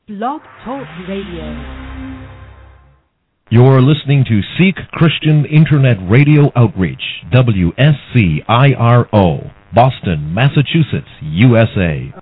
Blog Talk Radio. You're listening to Seek Christian Internet Radio Outreach, WSCIRO, Boston, Massachusetts, USA.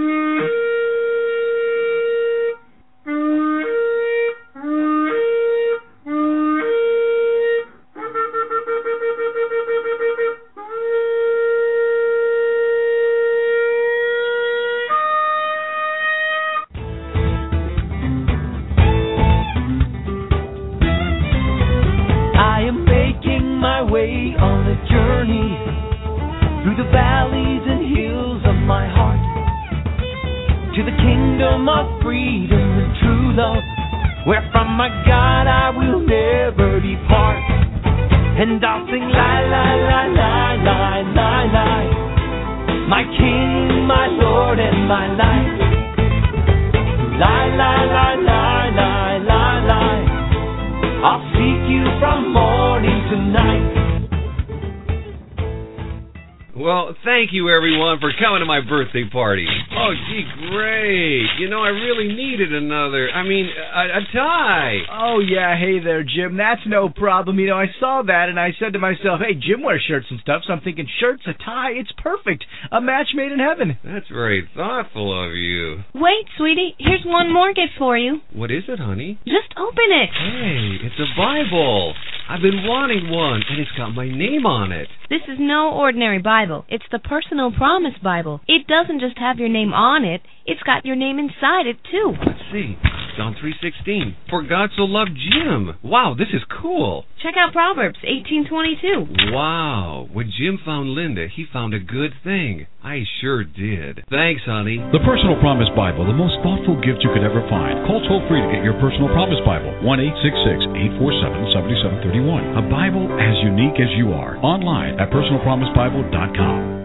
Thank you, everyone, for coming to my birthday party. Oh, gee, great. You know, I really needed a tie. Oh, yeah, hey there, Jim. That's no problem. You know, I saw that, and I said to myself, hey, Jim wears shirts and stuff, so I'm thinking shirts, a tie, it's perfect. A match made in heaven. That's very thoughtful of you. Wait, sweetie, here's one more gift for you. What is it, honey? Just open it. Hey, it's a Bible. I've been wanting one, and it's got my name on it. This is no ordinary Bible. It's the Personal Promise Bible. It doesn't just have your name on it. It's got your name inside it, too. Let's see. John 3:16. For God so loved Jim. Wow, this is cool. Check out Proverbs 18:22. Wow. When Jim found Linda, he found a good thing. I sure did. Thanks, honey. The Personal Promise Bible, the most thoughtful gift you could ever find. Call toll-free to get your Personal Promise Bible. 1-866-847-7731. A Bible as unique as you are. Online at personalpromisebible.com.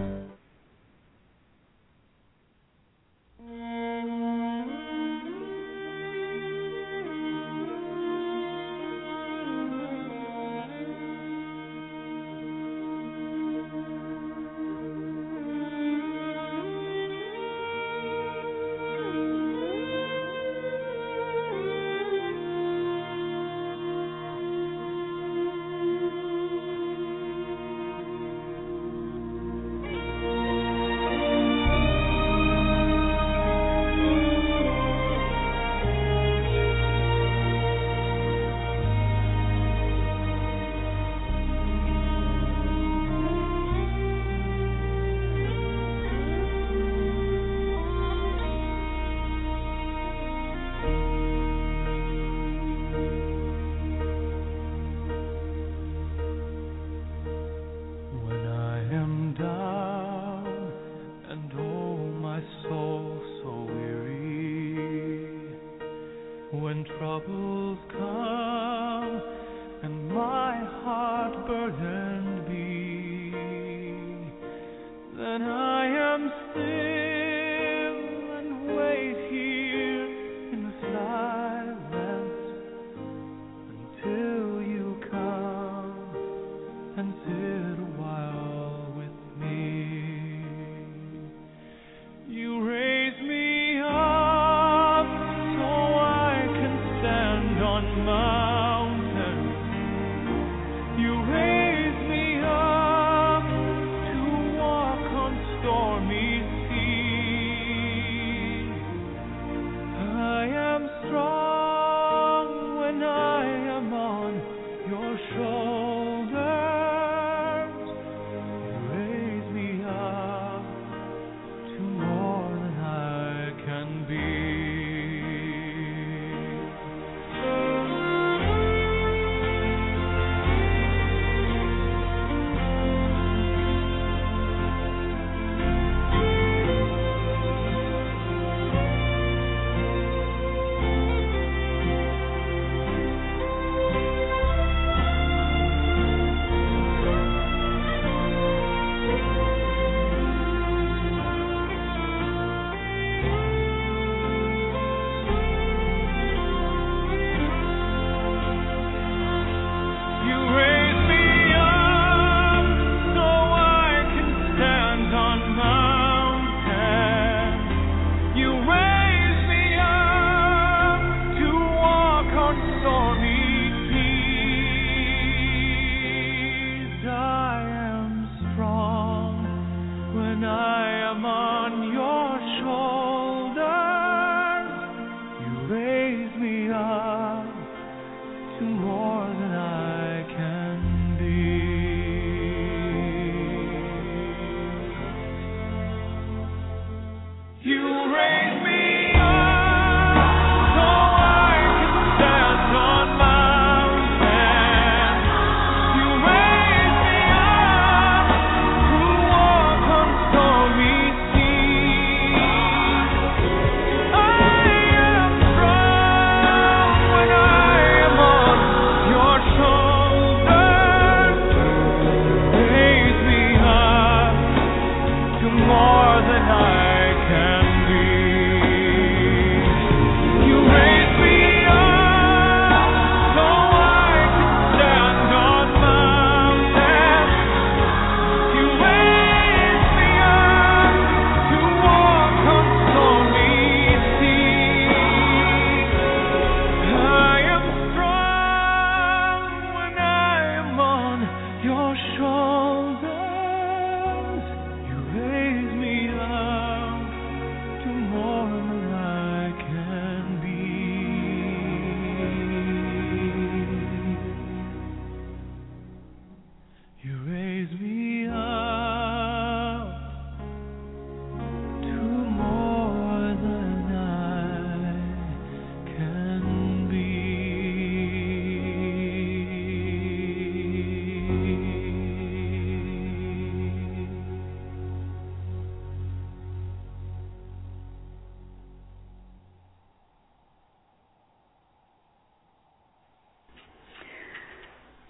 Stormy sea.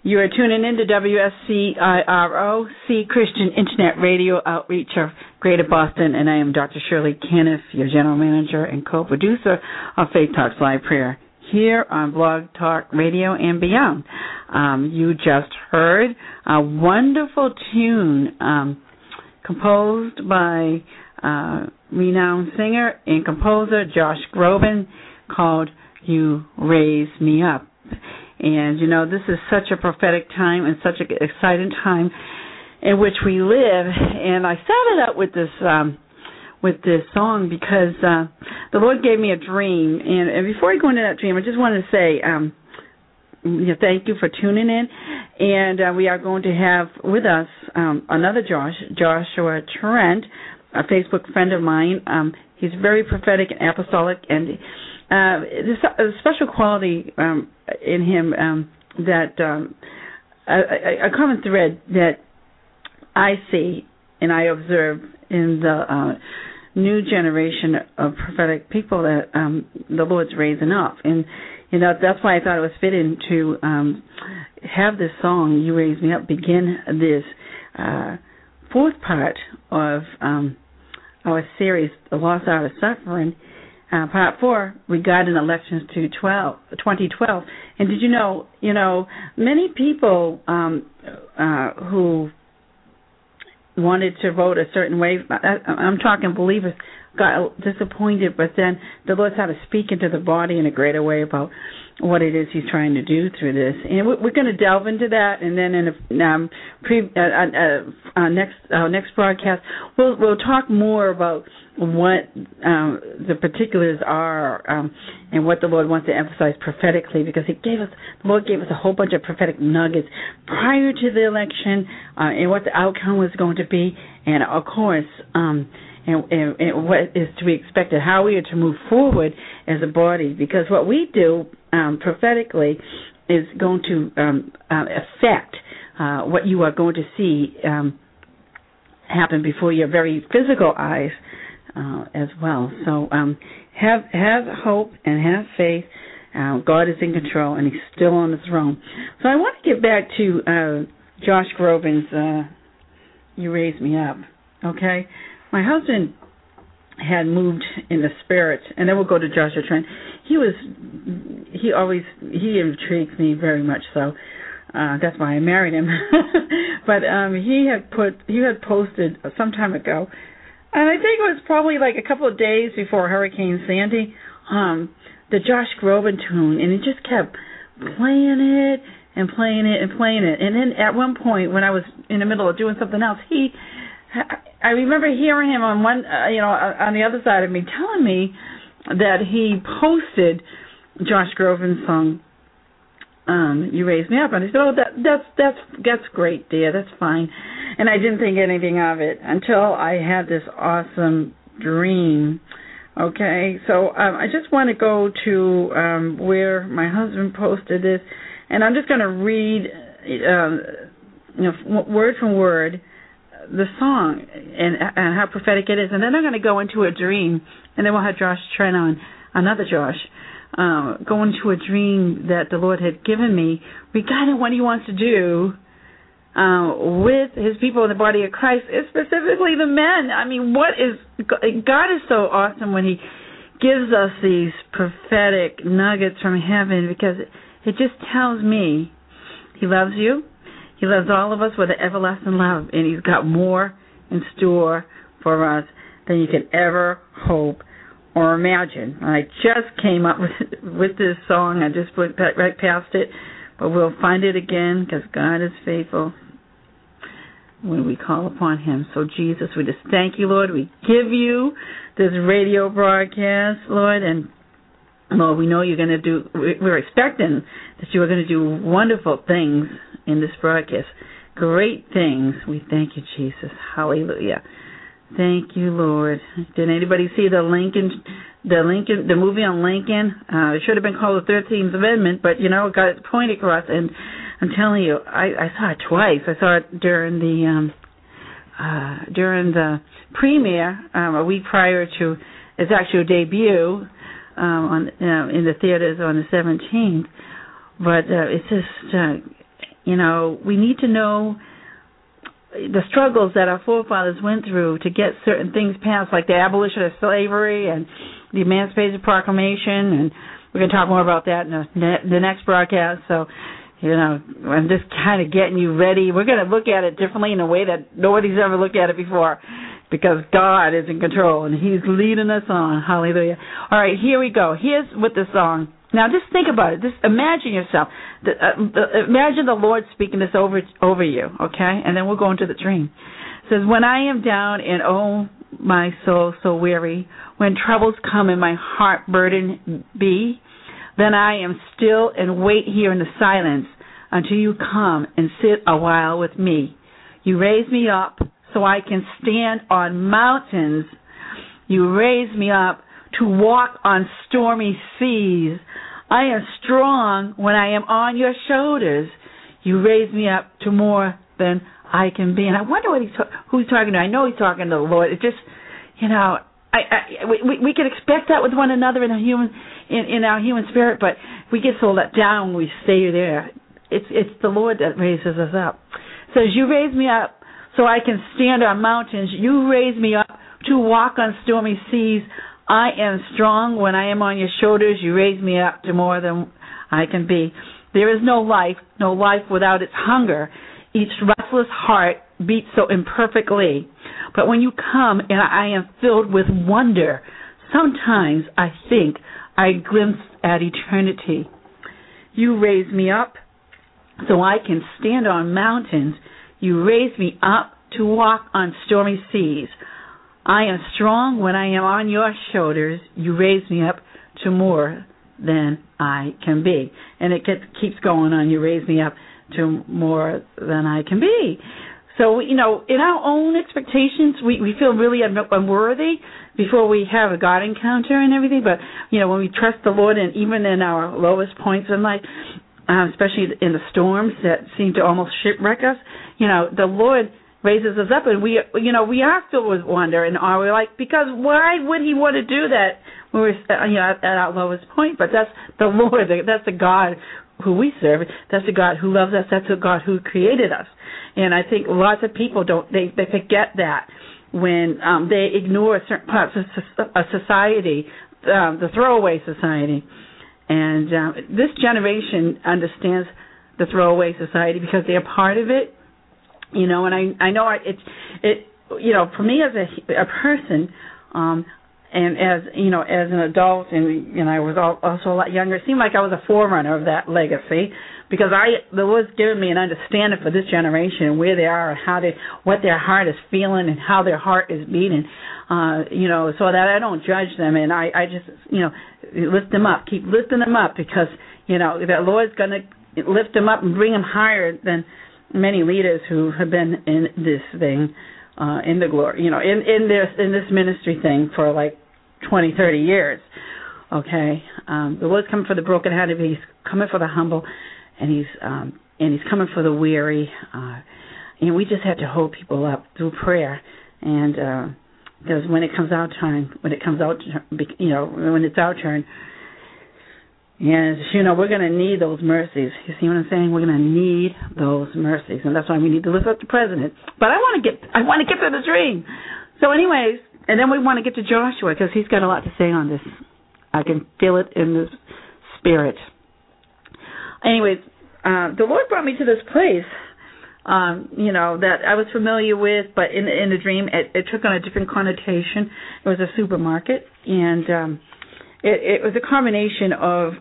You are tuning in to WSCIRO, C Christian Internet Radio Outreach of Greater Boston, and I am Dr. Shirley Caniff, your General Manager and co-producer of Faith Talks Live Prayer here on Blog Talk Radio and beyond. You just heard a wonderful tune composed by renowned singer and composer Josh Groban called You Raise Me Up. And, you know, this is such a prophetic time and such an exciting time in which we live. And I started out with this song because the Lord gave me a dream. And before I go into that dream, I just wanted to say thank you for tuning in. And we are going to have with us another Joshua Trent, a Facebook friend of mine. He's very prophetic and apostolic, and there's a special quality in him that a common thread that I see and I observe in the new generation of prophetic people that the Lord's raising up. And, you know, that's why I thought it was fitting to have this song, You Raise Me Up, begin this fourth part of our series, The Lost Art of Suffering, Part 4, regarding elections to 2012. And did you know, many people who wanted to vote a certain way, I'm talking believers, got disappointed, but then the Lord had to speak into the body in a greater way about what it is He's trying to do through this. And we're going to delve into that, and then in next broadcast, we'll talk more about what the particulars are and what the Lord wants to emphasize prophetically, because the Lord gave us a whole bunch of prophetic nuggets prior to the election and what the outcome was going to be, and of course, and what is to be expected, how we are to move forward as a body, because what we do prophetically is going to affect what you are going to see happen before your very physical eyes as well. So have hope and have faith. God is in control, and He's still on the throne. So I want to get back to Josh Groban's You Raise Me Up, okay? My husband had moved in the spirit, and then we'll go to Joshua Trent. He intrigues me very much so. That's why I married him. But he had posted some time ago, and I think it was probably like a couple of days before Hurricane Sandy, the Josh Groban tune, and he just kept playing it and playing it and playing it. And then at one point, when I was in the middle of doing something else, I remember hearing him on on the other side of me, telling me that he posted Josh Groban's song, You Raise Me Up, and I said, "Oh, that's great, dear. That's fine." And I didn't think anything of it until I had this awesome dream. Okay, so I just want to go to where my husband posted this, and I'm just going to read, word for word, the song and how prophetic it is, and then I'm going to go into a dream, and then we'll have Josh Trent on, another Josh, go into a dream that the Lord had given me regarding what He wants to do with His people in the body of Christ, specifically the men. I mean, God is so awesome when He gives us these prophetic nuggets from heaven, because it just tells me He loves you. He loves all of us with an everlasting love, and He's got more in store for us than you can ever hope or imagine. I just came up with this song. I just went right past it, but we'll find it again, because God is faithful when we call upon Him. So, Jesus, we just thank You, Lord. We give You this radio broadcast, Lord, and Lord, we know You're going to do, we're expecting that You are going to do wonderful things in this broadcast. Great things. We thank You, Jesus. Hallelujah. Thank You, Lord. Did anybody see the movie on Lincoln? It should have been called The 13th Amendment, but, it got its point across, and I'm telling you, I saw it twice. I saw it during the premiere a week prior to its actual debut in the theaters on the 17th. But it's just we need to know the struggles that our forefathers went through to get certain things passed, like the abolition of slavery and the Emancipation Proclamation, and we're going to talk more about that in the next broadcast. So, I'm just kind of getting you ready. We're going to look at it differently in a way that nobody's ever looked at it before, because God is in control, and He's leading us on. Hallelujah. All right, here we go. Here's with the song. Now, just think about it. Just imagine yourself. Imagine the Lord speaking this over you, okay? And then we'll go into the dream. It says, when I am down and, oh, my soul so weary, when troubles come and my heart burden be, then I am still and wait here in the silence until you come and sit a while with me. You raise me up so I can stand on mountains. You raise me up to walk on stormy seas. I am strong when I am on your shoulders. You raise me up to more than I can be. And I wonder who he's talking to. I know he's talking to the Lord. It just, we can expect that with one another in our human spirit, but we get so let down when we stay there. It's the Lord that raises us up. It says, you raise me up so I can stand on mountains. You raise me up to walk on stormy seas. I am strong when I am on your shoulders. You raise me up to more than I can be. There is no life without its hunger. Each restless heart beats so imperfectly. But when you come and I am filled with wonder, sometimes I think I glimpse at eternity. You raise me up so I can stand on mountains. You raise me up to walk on stormy seas. I am strong when I am on your shoulders. You raise me up to more than I can be. And it keeps going on. You raise me up to more than I can be. So, in our own expectations, we feel really unworthy before we have a God encounter and everything. But, when we trust the Lord, and even in our lowest points in life, especially in the storms that seem to almost shipwreck us, the Lord raises us up, and we are filled with wonder and awe. We're like, because why would He want to do that when we're at our lowest point? But that's the Lord. That's the God who we serve. That's the God who loves us. That's the God who created us. And I think lots of people they forget that when they ignore certain parts of society, the throwaway society. And this generation understands the throwaway society because they're part of it. And I know it for me as a person, and as an adult, and I was also a lot younger, it seemed like I was a forerunner of that legacy, because the Lord's given me an understanding for this generation and where they are and what their heart is feeling and how their heart is beating, so that I don't judge them, and I just lift them up, keep lifting them up, because the Lord's going to lift them up and bring them higher than many leaders who have been in this thing, in the glory, in this ministry thing for like 20, 30 years. Okay, the Lord's coming for the brokenhearted, He's coming for the humble, and He's coming for the weary. And we just have to hold people up through prayer, and because when it's our turn. Yes, we're going to need those mercies. You see what I'm saying? We're going to need those mercies, and that's why we need to lift up the president. But I want to get to the dream. So, anyways, and then we want to get to Joshua, because he's got a lot to say on this. I can feel it in the spirit. Anyways, the Lord brought me to this place, that I was familiar with, but in the dream, it took on a different connotation. It was a supermarket, and It was a combination of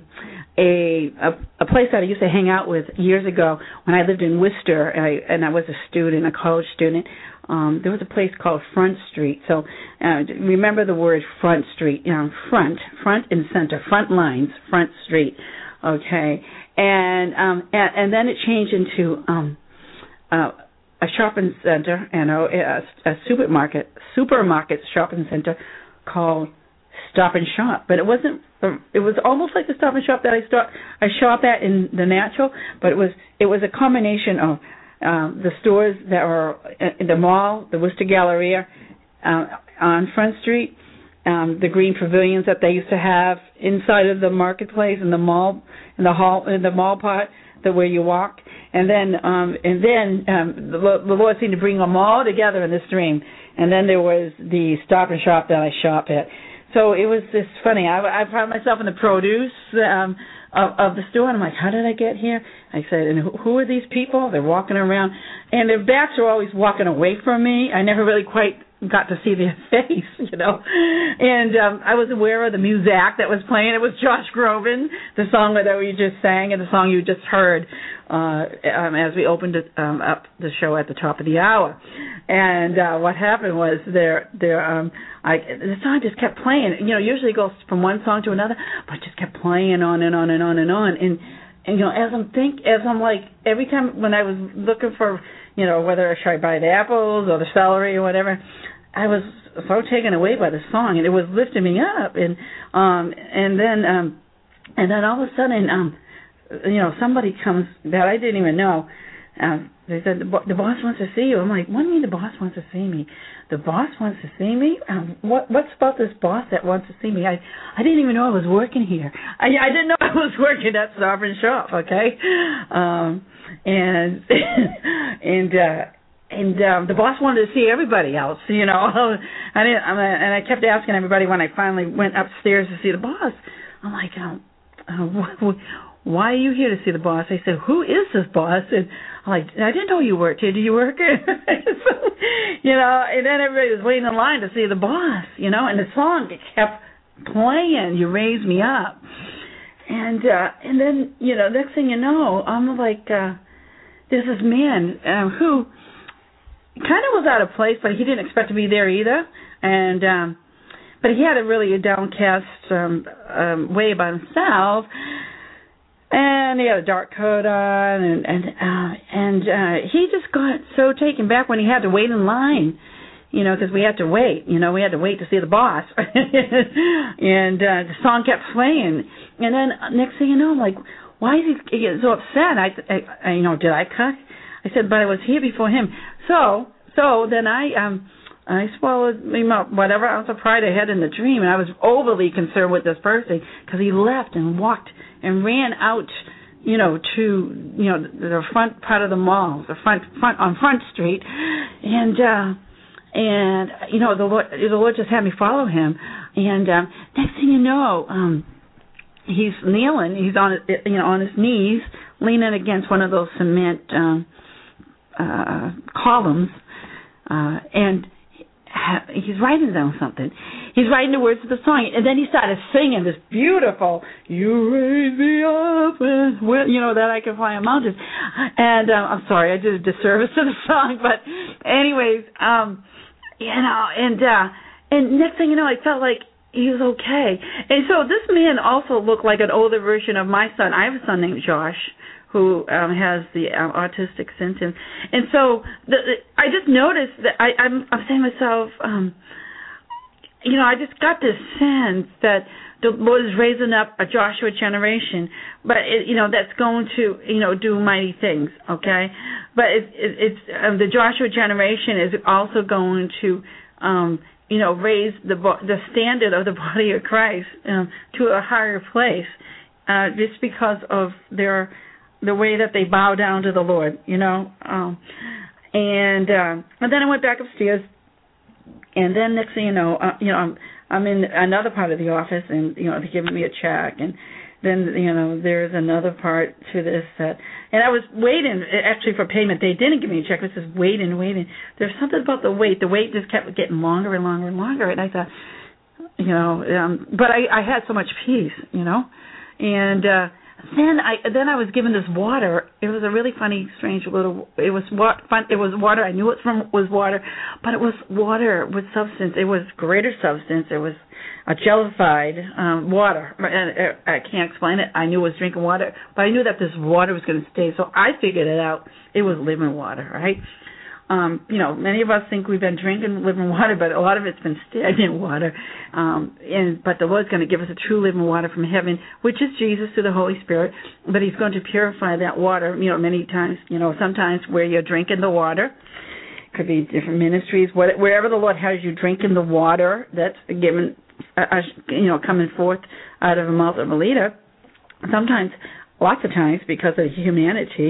a place that I used to hang out with years ago when I lived in Worcester, and I was a college student. There was a place called Front Street. So remember the word Front Street, front and center, front lines, Front Street. Okay, and then it changed into a shopping center and a supermarket shopping center called Stop and Shop. But it wasn't. It was almost like the Stop and Shop that I shop at in the natural, but it was a combination of the stores that were in the mall, the Worcester Galleria on Front Street, the green pavilions that they used to have inside of the marketplace in the mall, in the mall part, where you walk, And then the Lord seemed to bring them all together in this dream. And then there was the Stop and Shop that I shop at. So it was just funny. I found myself in the produce of the store, and I'm like, how did I get here? I said, and who are these people? They're walking around, and their backs are always walking away from me. I never really quite got to see their face, And I was aware of the music that was playing. It was Josh Groban, the song that we just sang, and the song you just heard as we opened up the show at the top of the hour. And what happened was the song just kept playing. Usually it goes from one song to another, but it just kept playing on and on and on and on. And as I'm like, every time when I was looking for, whether should I buy the apples or the celery or whatever, I was so taken away by the song, and it was lifting me up. And then all of a sudden, somebody comes that I didn't even know. They said, the boss wants to see you. I'm like, what do you mean the boss wants to see me? The boss wants to see me? What's about this boss that wants to see me? I didn't even know I was working here. I didn't know I was working at Stop and Shop, okay? And the boss wanted to see everybody else, And I kept asking everybody when I finally went upstairs to see the boss. I'm like, why are you here to see the boss? I said, who is this boss? And I'm like, I didn't know you worked here. Do you work here? And then everybody was waiting in line to see the boss, and the song kept playing, You Raise Me Up. And then, next thing you know, I'm like, there's this man who kind of was out of place, but he didn't expect to be there either. And but he had a really downcast way about himself. And he had a dark coat on, and he just got so taken back when he had to wait in line, because we had to wait. We had to wait to see the boss. And the song kept playing. And then next thing you know, I'm like, why is he getting so upset? I did I cut? I said, but I was here before him. So then I swallowed whatever ounce of pride I had in the dream, and I was overly concerned with this person because he left and walked and ran out, to the front part of the mall, the front on Front Street, and the Lord just had me follow him, and next thing you know, he's kneeling, he's on his knees, leaning against one of those cement columns, and he's writing down something. He's writing the words of the song, and then he started singing this beautiful, you raise me up, that I can fly on mountains. And I'm sorry, I did a disservice to the song, but anyways, and next thing you know, I felt like he was okay. And so this man also looked like an older version of my son. I have a son named Josh, who has the autistic symptoms. And so I just noticed that I'm saying to myself, I just got this sense that the Lord is raising up a Joshua generation, but that's going to do mighty things. Okay, but it's the Joshua generation is also going to raise the standard of the body of Christ to a higher place, just because of the way that they bow down to the Lord, and then I went back upstairs, and then next thing you know, I'm in another part of the office, and they're giving me a check, and then there's another part to this and I was waiting actually for payment. They didn't give me a check. This is waiting. There's something about the wait. The wait just kept getting longer and longer and longer, and I thought, but I had so much peace, and. Then I was given this water. It was a really funny, strange little. It was water. I knew it was water, but it was water with substance. It was greater substance. It was a jellified water. And I can't explain it. I knew I was drinking water, but I knew that this water was going to stay. So I figured it out. It was living water, right? Many of us think we've been drinking living water, but a lot of it's been stagnant water. But the Lord's going to give us a true living water from heaven, which is Jesus through the Holy Spirit. But He's going to purify that water, many times, sometimes where you're drinking the water. Could be different ministries. Wherever the Lord has you drinking the water that's given, coming forth out of the mouth of a leader. Sometimes, lots of times, because of humanity,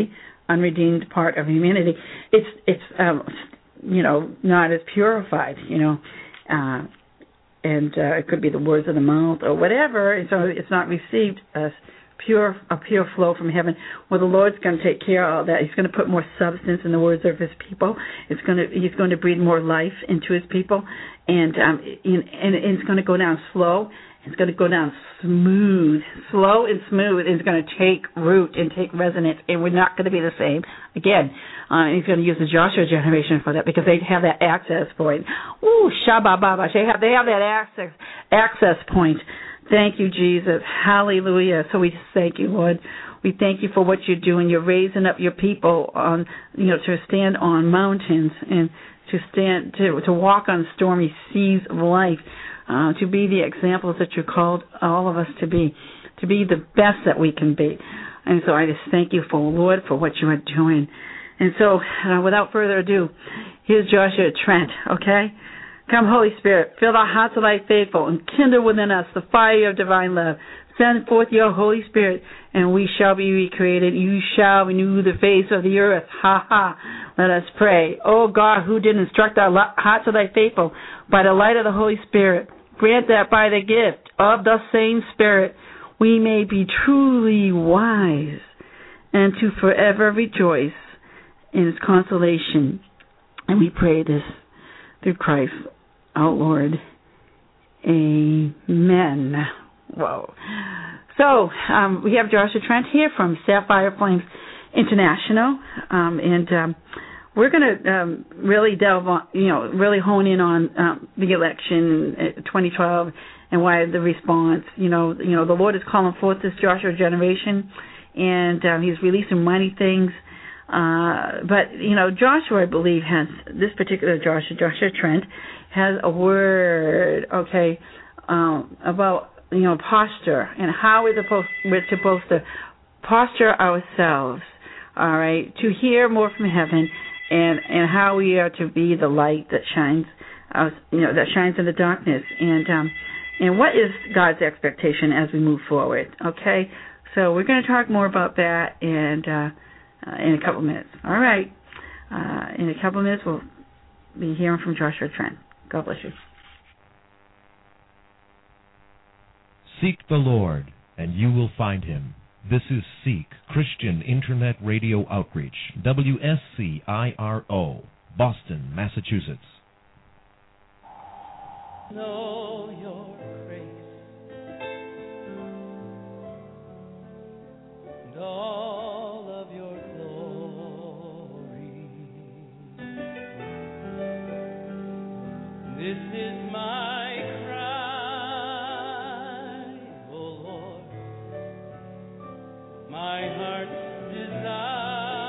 unredeemed part of humanity, it's not as purified, and it could be the words of the mouth or whatever, and so it's not received as a pure flow from heaven. Well, the Lord's going to take care of all that. He's going to put more substance in the words of His people. He's going to breathe more life into His people, and it's going to go down slow. It's going to go down slow and smooth. It's going to take root and take resonance, and we're not going to be the same again. He's going to use the Joshua generation for that because they have that access point. Ooh, Shabba Baba. They have that access point. Thank you, Jesus. Hallelujah. So we just thank you, Lord. We thank you for what you're doing. You're raising up your people to stand on mountains and to walk on stormy seas of life, to be the examples that you called all of us to be the best that we can be. And so I just thank you, Lord, for what you are doing. And so without further ado, here's Joshua Trent, okay? Come, Holy Spirit, fill our hearts of thy faithful and kindle within us the fire of divine love. Send forth your Holy Spirit, and we shall be recreated. You shall renew the face of the earth. Ha, ha. Let us pray. Oh, God, who did instruct our hearts of thy faithful by the light of the Holy Spirit, grant that by the gift of the same Spirit we may be truly wise and to forever rejoice in His consolation. And we pray this through Christ, our Lord. Amen. Whoa. So we have Joshua Trent here from Sapphire Flames International, and we're going to really delve on, really hone in on the election 2012 and why the response. The Lord is calling forth this Joshua generation, and He's releasing mighty things. But Joshua, I believe, has this particular Joshua Trent has a word, okay, about posture and how we're supposed to posture ourselves, all right, to hear more from heaven, and how we are to be the light that shines, that shines in the darkness, and what is God's expectation as we move forward, okay? So we're going to talk more about that and in a couple minutes. All right. In a couple minutes, we'll be hearing from Joshua Trent. God bless you. Seek the Lord, and you will find Him. This is Seek Christian Internet Radio Outreach, WSCIRO, Boston, Massachusetts. Know your grace and all of your glory. This is my cry, O Lord, my heart's desire.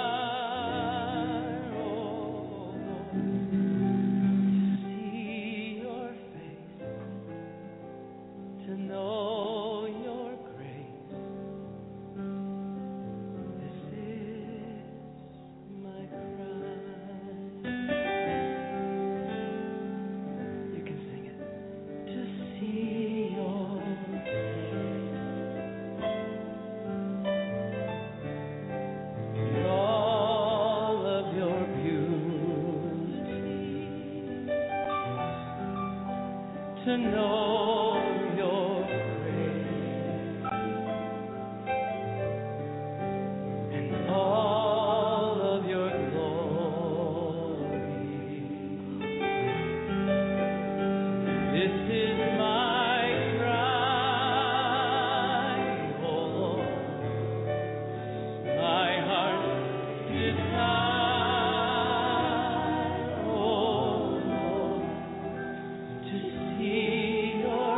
To know your grace and all of your glory. This is my cry, O Lord, my heart's desire, O Lord, to see your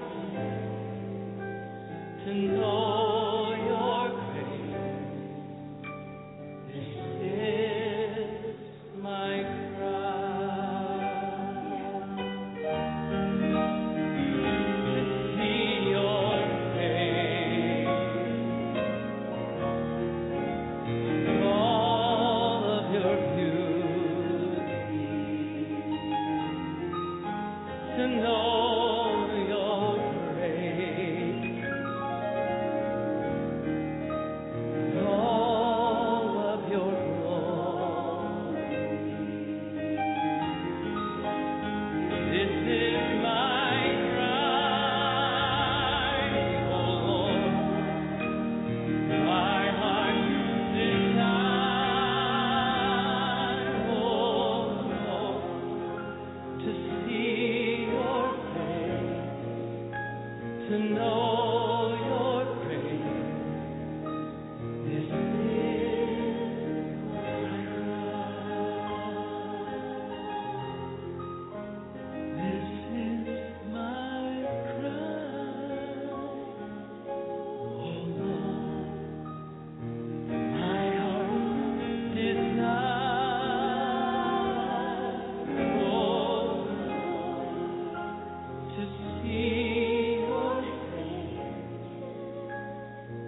face, to know your grace. This is my cry. To see your face, all of your beauty, to know your grace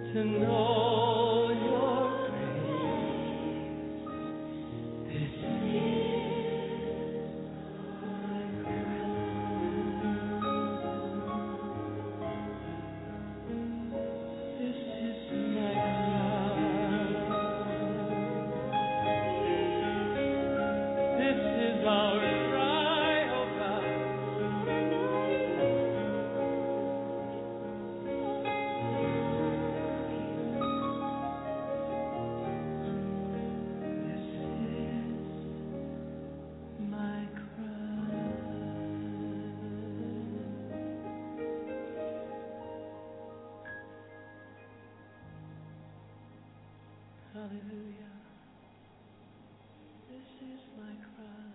to know your grace. This is my cry. This is our cry, oh God. My cry. Hallelujah. This is my cry.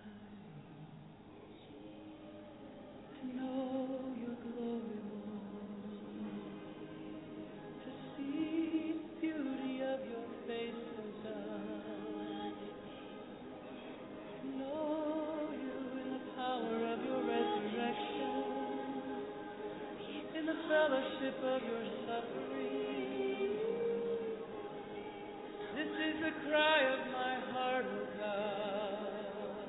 To know your glory, Lord. To see the beauty of your face, O God. Know you in the power of your resurrection, in the fellowship of your suffering. This is the cry of my heart, O God.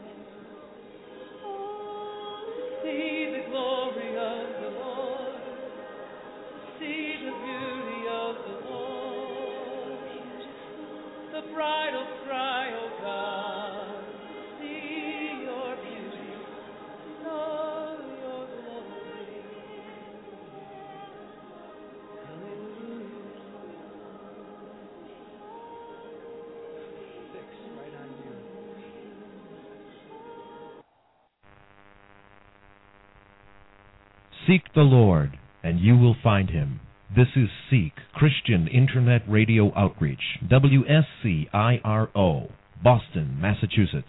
See the glory of the Lord. See the beauty of the Lord. The bridal cry, O God. See your beauty. Know your glory. Hallelujah. Fix right on you. Seek the Lord, and you will find him. This is Seek Christian Internet Radio Outreach, WSCIRO, Boston, Massachusetts.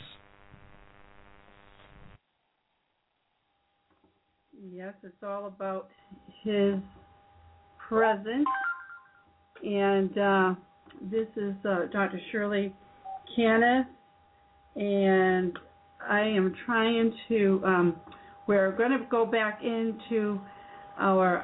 Yes, it's all about his presence. And this is Dr. Shirley Caniff, and I am trying to, we're going to go back into our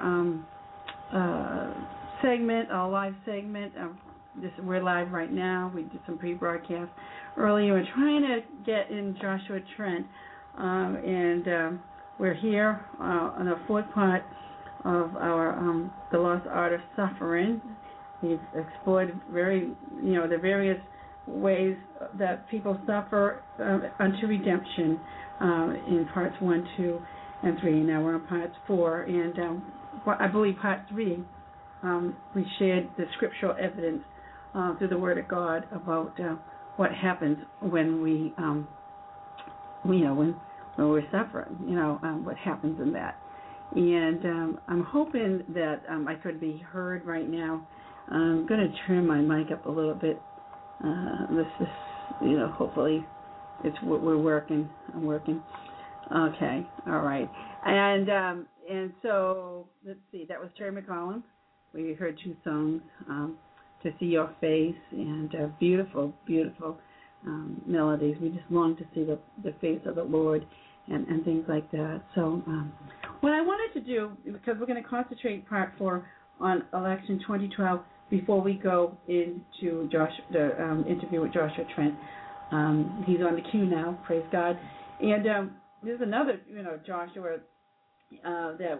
segment, our live segment. We're live right now. We did some pre-broadcast earlier. We're trying to get in Joshua Trent, and we're here on the fourth part of our The Lost Art of Suffering. We've explored the various ways that people suffer unto redemption in parts 1, 2, and 3. Now we're on parts 4, and I believe part 3 we shared the scriptural evidence through the Word of God about what happens when we when we're suffering. What happens in that. And I'm hoping that I could be heard right now. I'm going to turn my mic up a little bit. This is, hopefully we're working. I'm working. Okay, all right. And so, let's see, that was Terry McCollum. We heard 2 songs, To See Your Face, and beautiful, beautiful melodies. We just long to see the face of the Lord and things like that. So what I wanted to do, because we're going to concentrate part 4 on election 2012 before we go into the interview with Joshua Trent. He's on the queue now, praise God. And there's another, Joshua that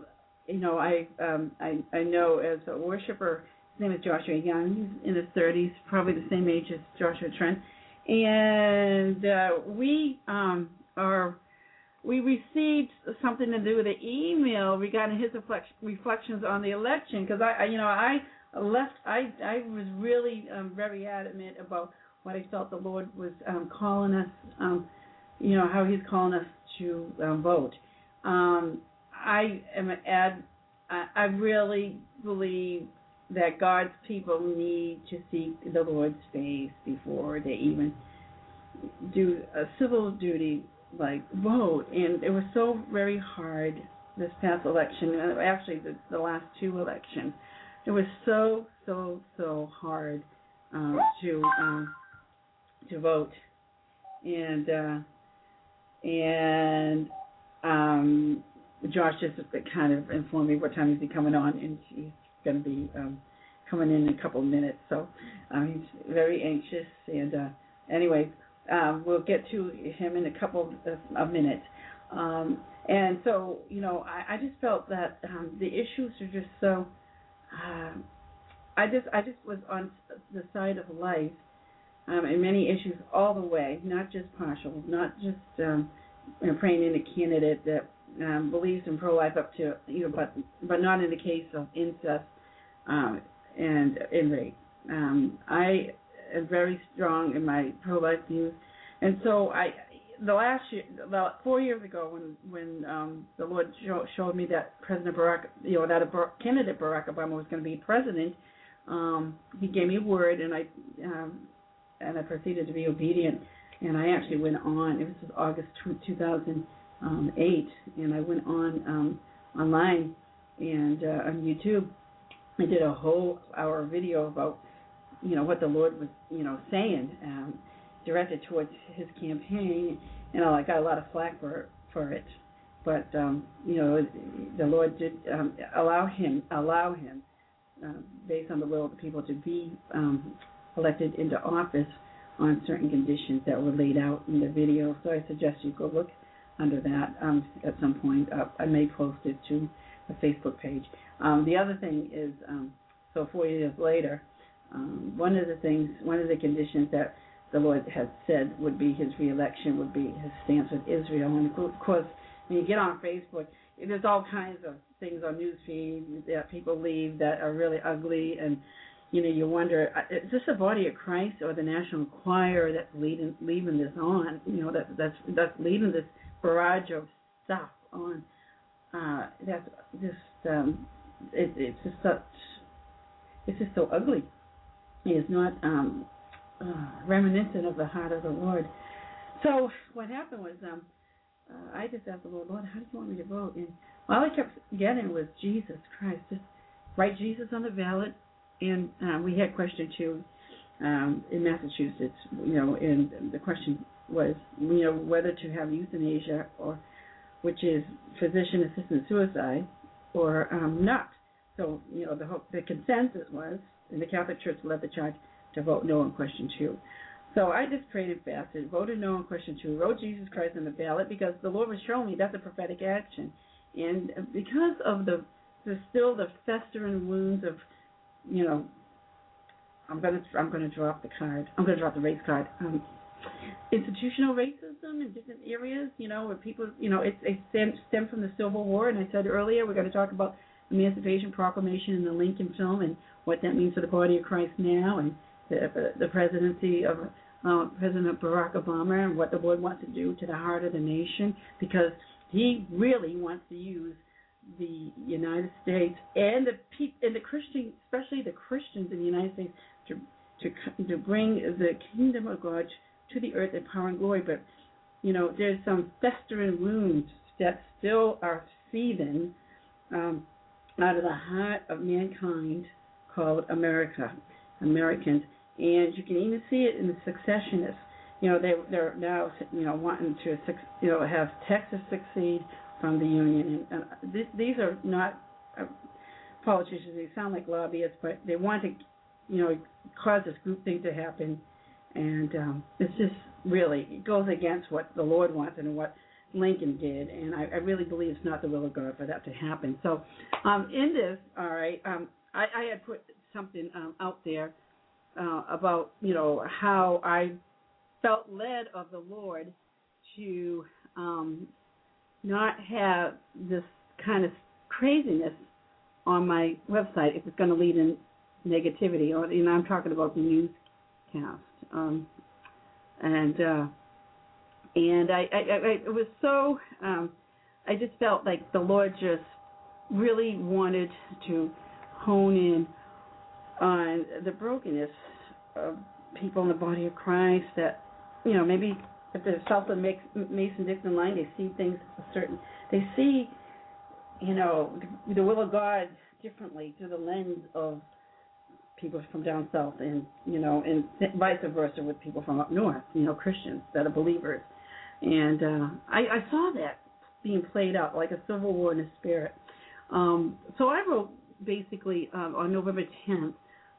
I know as a worshiper. His name is Joshua Young. He's in his 30s, probably the same age as Joshua Trent. And we received something to do with an email regarding his reflections on the election, because I was really very adamant about what I felt the Lord was calling us, how He's calling us to vote. I really believe that God's people need to seek the Lord's face before they even do a civil duty like vote. And it was so very hard this past election, actually the last 2 elections. It was so hard to vote, and Josh just kind of informed me what time is he coming on, and he's going to be coming in a couple of minutes, so he's very anxious. And anyway, we'll get to him in a couple of minutes. And so, I just felt that the issues are just so. I just was on the side of life, and many issues all the way, not just partial, not just praying in a candidate that believes in pro-life up to, but not in the case of incest and rape. I am very strong in my pro-life views, and so about 4 years ago, when the Lord showed me that President Barack, candidate Barack Obama was going to be president, he gave me a word, and I proceeded to be obedient. And I actually went on. It was August 2008, and I went on online and on YouTube. I did a whole hour video about what the Lord was saying, directed towards his campaign. And I got a lot of flack for it, but the Lord did allow him based on the will of the people to be elected into office on certain conditions that were laid out in the video. So I suggest you go look under that at some point. I may post it to the Facebook page. The other thing is, so 4 years later, one of the conditions that the Lord has said would be his reelection would be his stance with Israel. And of course, when you get on Facebook, there's all kinds of things on newsfeed that people leave that are really ugly, and you wonder, is this the body of Christ or the National Choir that's leaving this on? That's leaving this barrage of stuff on. That's just it's just so ugly. It's not reminiscent of the heart of the Lord. So what happened was I just asked the Lord, how do you want me to vote? And all I kept getting was Jesus Christ. Just write Jesus on the ballot. And we had question 2 in Massachusetts, and the question was, whether to have euthanasia, which is physician-assisted suicide, or not. So, the consensus was, and the Catholic Church led the charge to vote no on question 2. So I just prayed and fasted, voted no on question 2, wrote Jesus Christ on the ballot, because the Lord was showing me that's a prophetic action. And because of the festering wounds of, I'm going to drop the card. I'm going to drop the race card. Institutional racism in different areas, where people, it stemmed from the Civil War. And I said earlier, we're going to talk about Emancipation Proclamation and the Lincoln film and what that means for the body of Christ now, and the presidency of President Barack Obama, and what the Lord wants to do to the heart of the nation, because he really wants to use the United States and the Christian, especially the Christians in the United States, to bring the kingdom of God to the earth in power and glory. But there's some festering wounds that still are seething out of the heart of mankind, called Americans, and you can even see it in the secessionists. They're now wanting to have Texas secede from the Union, and these are not politicians. They sound like lobbyists, but they want to cause this group thing to happen, and it's just really, it goes against what the Lord wants and what Lincoln did, and I really believe it's not the will of God for that to happen. So in this, all right, I had put something out there about how I felt led of the Lord to not have this kind of craziness on my website if it's going to lead in negativity. Or I'm talking about the newscast, and it was so. I just felt like the Lord just really wanted to hone in on the brokenness of people in the body of Christ, that maybe if they're south of Mason-Dixon line, they see things they see the will of God differently through the lens of people from down south, and and vice versa with people from up north, Christians that are believers. And I saw that being played out like a civil war in the spirit. So I wrote basically on November 10th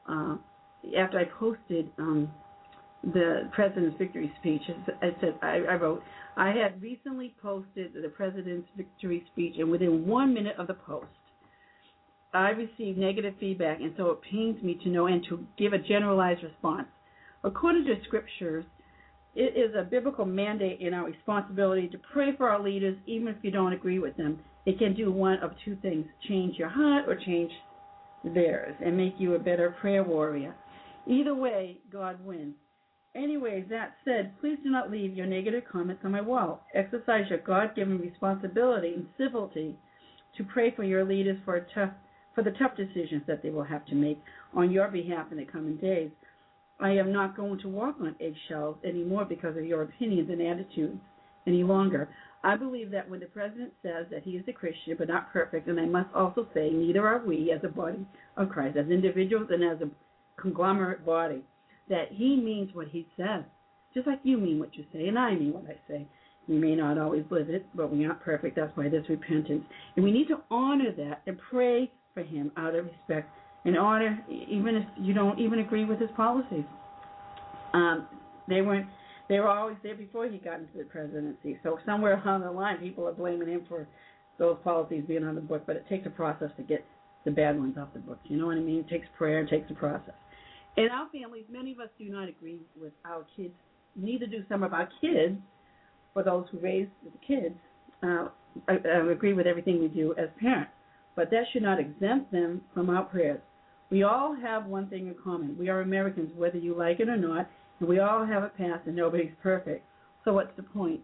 after I posted the President's Victory Speech, I wrote, I had recently posted the President's Victory Speech, and within 1 minute of the post, I received negative feedback, and so it pains me to know and to give a generalized response. According to Scriptures, it is a biblical mandate and our responsibility to pray for our leaders, even if you don't agree with them. It can do one of two things: change your heart or change theirs, and make you a better prayer warrior. Either way, God wins. Anyways, that said, please do not leave your negative comments on my wall. Exercise your God-given responsibility and civility to pray for your leaders for the tough decisions that they will have to make on your behalf in the coming days. I am not going to walk on eggshells anymore because of your opinions and attitudes any longer. I believe that when the President says that he is a Christian but not perfect, and I must also say neither are we as a body of Christ, as individuals and as a conglomerate body, that he means what he says, just like you mean what you say, and I mean what I say. We may not always live it, but we aren't perfect. That's why there's repentance. And we need to honor that and pray for him out of respect and honor, even if you don't even agree with his policies. They were always there before he got into the presidency. So somewhere along the line, people are blaming him for those policies being on the book, but it takes a process to get the bad ones off the books. You know what I mean? It takes prayer, it takes a process. In our families, many of us do not agree with our kids. Neither do some of our kids, or those who raise the kids, agree with everything we do as parents. But that should not exempt them from our prayers. We all have one thing in common. We are Americans, whether you like it or not, and we all have a past, and nobody's perfect. So what's the point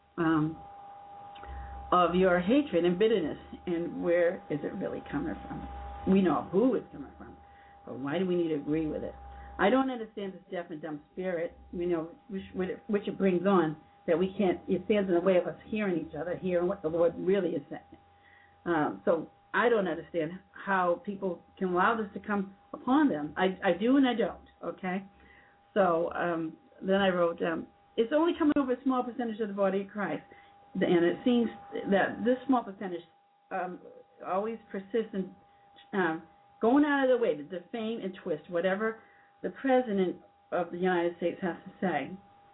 of your hatred and bitterness, and where is it really coming from? We know who it's coming from, but why do we need to agree with it? I don't understand this deaf and dumb spirit, which it brings on, that we can't, it stands in the way of us hearing each other, hearing what the Lord really is saying. So I don't understand how people can allow this to come upon them. I do and I don't, okay? So then I wrote, it's only coming over a small percentage of the body of Christ. And it seems that this small percentage always persists in going out of their way to defame and twist whatever the President of the United States has to say.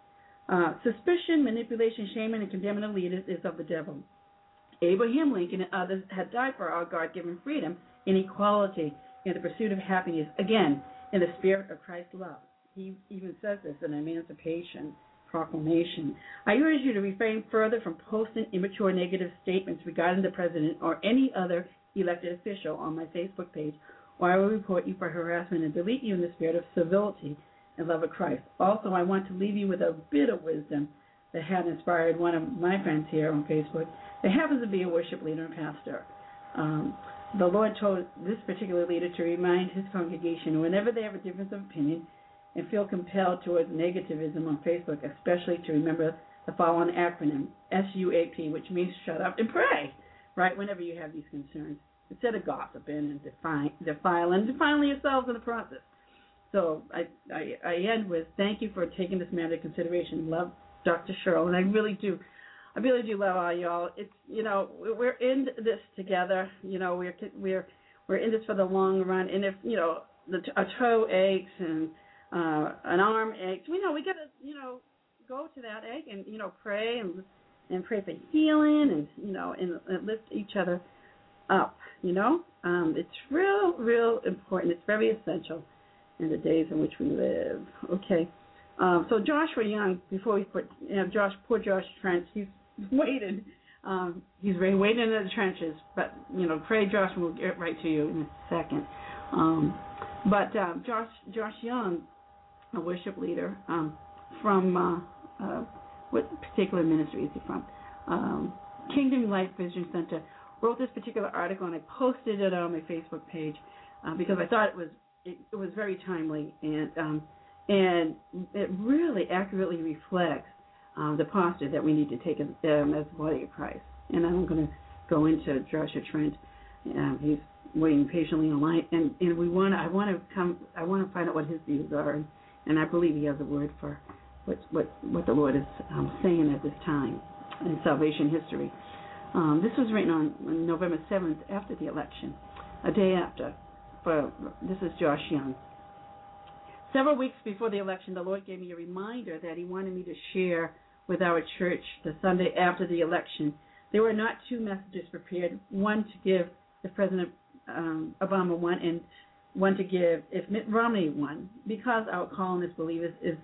Suspicion, manipulation, shaming, and condemning of leaders is of the devil. Abraham Lincoln and others have died for our God-given freedom and equality in the pursuit of happiness, again, in the spirit of Christ's love. He even says this in Emancipation Proclamation. I urge you to refrain further from posting immature negative statements regarding the President or any other elected official on my Facebook page, or I will report you for harassment and delete you in the spirit of civility and love of Christ. Also, I want to leave you with a bit of wisdom that had inspired one of my friends here on Facebook that happens to be a worship leader and pastor. The Lord told this particular leader to remind his congregation whenever they have a difference of opinion and feel compelled towards negativism on Facebook, especially to remember the following acronym, SUAP, which means shut up and pray, right, whenever you have these concerns, instead of gossiping and defiling yourselves in the process. So I end with thank you for taking this matter into consideration. Love, Dr. Cheryl, and I really do love all y'all. It's, we're in this together. We're in this for the long run. And if a toe aches and an arm aches, we got to go to that ache and pray and pray for healing and lift each other up. It's real important. It's very essential in the days in which we live. Okay. So Joshua Young, before we put poor Josh Trench, he's waiting. He's waiting in the trenches. But pray, Josh, and we'll get right to you in a second. But Josh Young, a worship leader from what particular ministry is he from? Kingdom Life Vision Center, wrote this particular article, and I posted it on my Facebook page because I thought it was very timely and it really accurately reflects the posture that we need to take as the body of Christ. And I'm going to go into Joshua Trent. He's waiting patiently online, and I want to find out what his views are, and I believe he has a word for what the Lord is saying at this time in salvation history. This was written on November 7th after the election, a day after. This is Josh Young. Several weeks before the election, the Lord gave me a reminder that He wanted me to share with our church the Sunday after the election. There were not two messages prepared, one to give if President Obama won and one to give if Mitt Romney won, because our call as believers is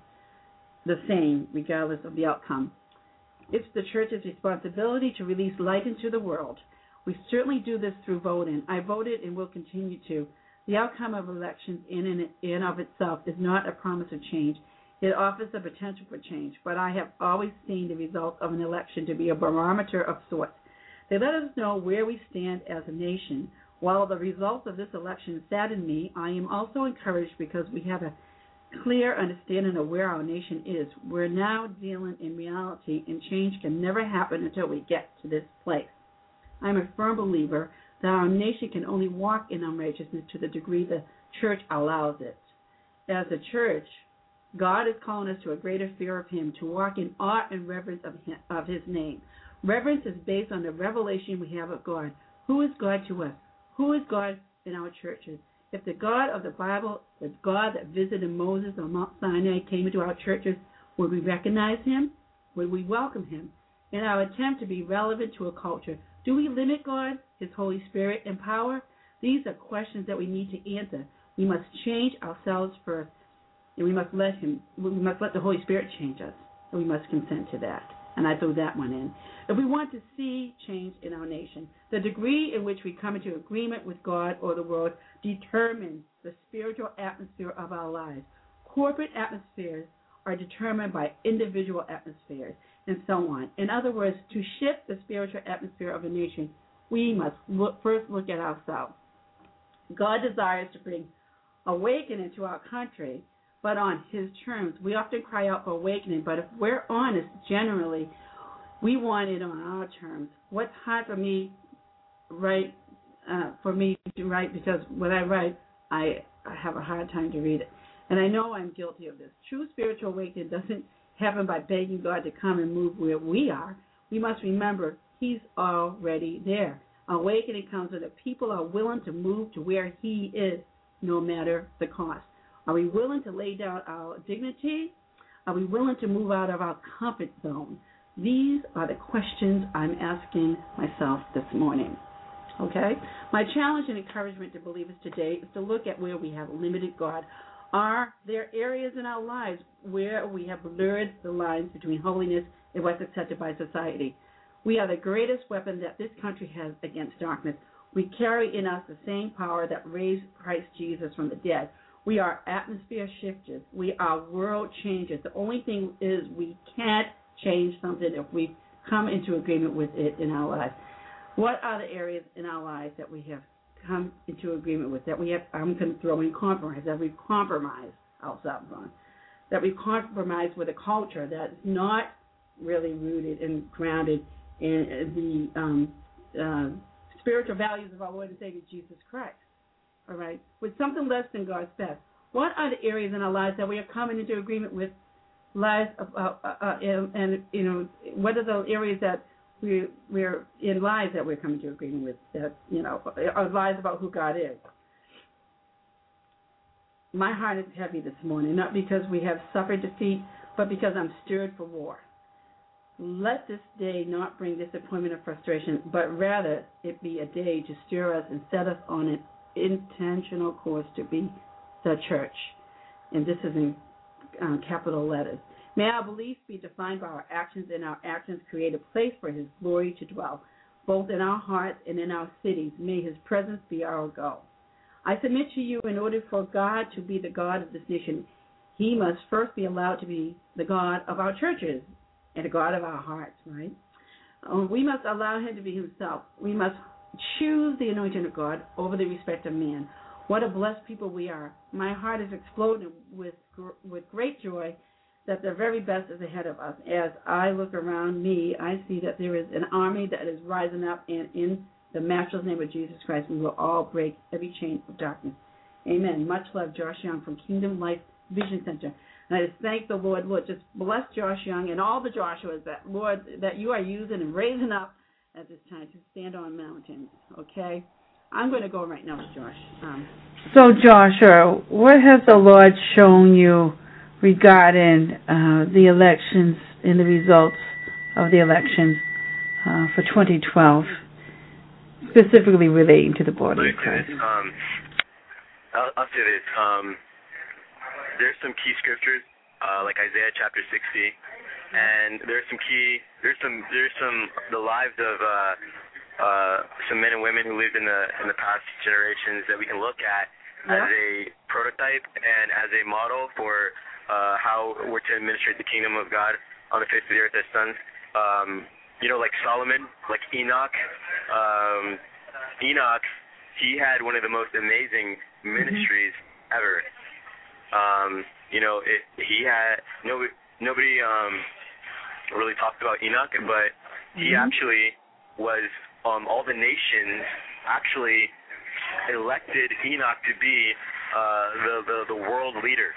the same regardless of the outcome. It's the church's responsibility to release light into the world. We certainly do this through voting. I voted and will continue to. The outcome of elections in and of itself is not a promise of change. It offers the potential for change, but I have always seen the result of an election to be a barometer of sorts. They let us know where we stand as a nation. While the results of this election sadden me, I am also encouraged because we have a clear understanding of where our nation is. We're now dealing in reality, and change can never happen until we get to this place. I'm a firm believer that our nation can only walk in unrighteousness to the degree the church allows it. As a church, God is calling us to a greater fear of Him, to walk in awe and reverence of His name. Reverence is based on the revelation we have of God. Who is God to us? Who is God in our churches? If the God of the Bible, the God that visited Moses on Mount Sinai, came into our churches, would we recognize Him? Would we welcome Him? In our attempt to be relevant to a culture, do we limit God, His Holy Spirit, and power? These are questions that we need to answer. We must change ourselves first, and we must let the Holy Spirit change us, and we must consent to that. And I threw that one in. If we want to see change in our nation, the degree in which we come into agreement with God or the world determines the spiritual atmosphere of our lives. Corporate atmospheres are determined by individual atmospheres, and so on. In other words, to shift the spiritual atmosphere of a nation, we must first look at ourselves. God desires to bring awakening to our country, but on His terms. We often cry out for awakening, but if we're honest, generally, we want it on our terms. What's hard for me to write, because when I write, I have a hard time to read it. And I know I'm guilty of this. True spiritual awakening doesn't happen by begging God to come and move where we are. We must remember He's already there. Awakening comes when the people are willing to move to where He is, no matter the cost. Are we willing to lay down our dignity? Are we willing to move out of our comfort zone? These are the questions I'm asking myself this morning. Okay? My challenge and encouragement to believers today is to look at where we have limited God. Are there areas in our lives where we have blurred the lines between holiness and what's accepted by society? We are the greatest weapon that this country has against darkness. We carry in us the same power that raised Christ Jesus from the dead. We are atmosphere shifters. We are world changers. The only thing is we can't change something if we come into agreement with it in our lives. What are the areas in our lives that we have come into agreement with, that we have, I'm going to throw in compromise, that we've compromised ourselves on, that we've compromised with a culture that's not really rooted and grounded in the spiritual values of our Lord and Savior Jesus Christ, all right, with something less than God's best. What are the areas in our lives that we are coming into agreement with lies about, and you know, what are the areas that we're in lies that we're coming to agreement with, that, you know, are lies about who God is. My heart is heavy this morning, not because we have suffered defeat, but because I'm stirred for war. Let this day not bring disappointment or frustration, but rather it be a day to stir us and set us on an intentional course to be the church. And this is in capital letters. May our beliefs be defined by our actions, and our actions create a place for His glory to dwell, both in our hearts and in our cities. May His presence be our goal. I submit to you, in order for God to be the God of this nation, He must first be allowed to be the God of our churches and the God of our hearts, right? We must allow Him to be Himself. We must choose the anointing of God over the respect of man. What a blessed people we are. My heart is exploding with great joy that the very best is ahead of us. As I look around me, I see that there is an army that is rising up, and in the matchless name of Jesus Christ, we will all break every chain of darkness. Amen. Much love, Josh Young from Kingdom Life Vision Center. And I just thank the Lord. Lord, just bless Josh Young and all the Joshuas that, Lord, that you are using and raising up at this time to stand on mountains, okay? I'm going to go right now to Josh. So, Joshua, what has the Lord shown you regarding the elections and the results of the elections for 2012, specifically relating to the body of Christ? I'll say this. There's some key scriptures, like Isaiah chapter 60, and there's the lives of some men and women who lived in the past generations that we can look at as a prototype and as a model for how we're to administrate the kingdom of God on the face of the earth as sons. Like Solomon, like Enoch. Enoch, he had one of the most amazing ministries ever. He had nobody really talked about Enoch, but he actually was all the nations actually elected Enoch to be the world leader.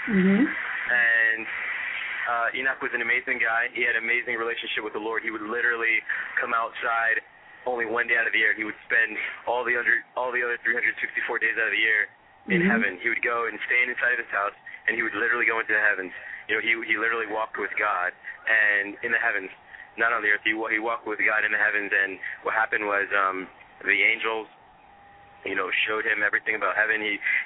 And Enoch was an amazing guy. He had an amazing relationship with the Lord. He would literally come outside only one day out of the year. He would spend all the other 364 days out of the year in heaven. He would go and stay inside of his house, and he would literally go into the heavens. He literally walked with God and in the heavens, not on the earth. He walked with God in the heavens, and what happened was the angels, showed him everything about heaven.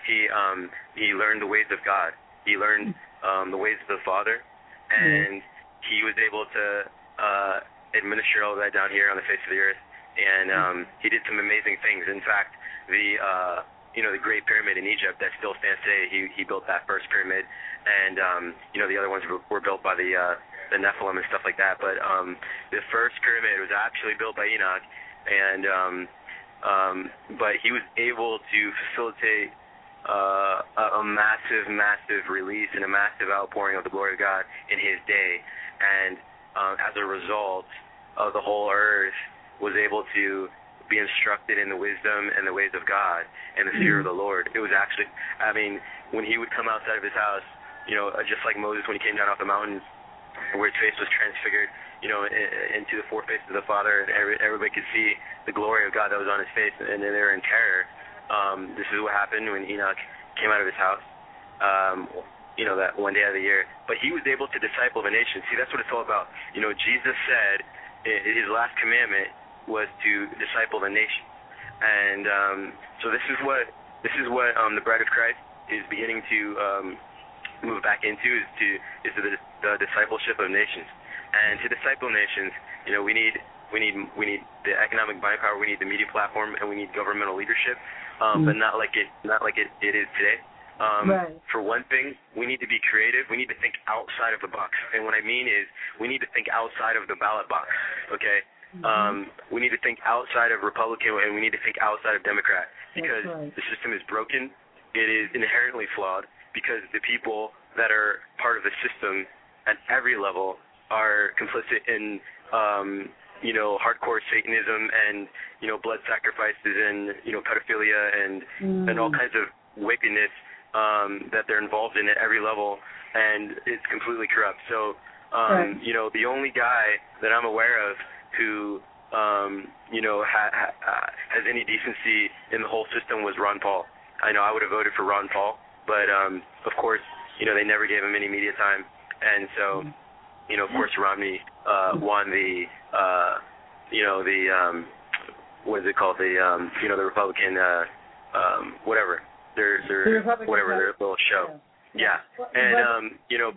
He learned the ways of God. He learned the ways of the Father, and he was able to administer all that down here on the face of the earth. And he did some amazing things. In fact, the Great Pyramid in Egypt that still stands today, he built that first pyramid, and the other ones were built by the Nephilim and stuff like that. But the first pyramid was actually built by Enoch, and but he was able to facilitate a massive release and a massive outpouring of the glory of God in his day, and as a result of the whole earth was able to be instructed in the wisdom and the ways of God and the fear of the Lord. It was actually, when he would come outside of his house, just like Moses when he came down off the mountain, where his face was transfigured, into the four faces of the Father, and everybody could see the glory of God that was on his face, and they were in terror. This is what happened when Enoch came out of his house, that one day out of the year. But he was able to disciple the nation. See, that's what it's all about. Jesus said his last commandment was to disciple the nation, and so this is what the bride of Christ is beginning to move back into is the discipleship of nations. And to disciple nations, we need the economic buying power, we need the media platform, and we need governmental leadership, but not like it is today. For one thing, we need to be creative. We need to think outside of the box. And what I mean is we need to think outside of the ballot box, okay? We need to think outside of Republican, and we need to think outside of Democrat, because the system is broken. It is inherently flawed, because the people that are part of the system at every level are complicit in hardcore Satanism and blood sacrifices and pedophilia and all kinds of wickedness that they're involved in at every level, and it's completely corrupt. So the only guy that I'm aware of who has any decency in the whole system was Ron Paul. I know I would have voted for Ron Paul, but of course they never gave him any media time, and so of course Romney won the what is it called, the Republican whatever their little show. And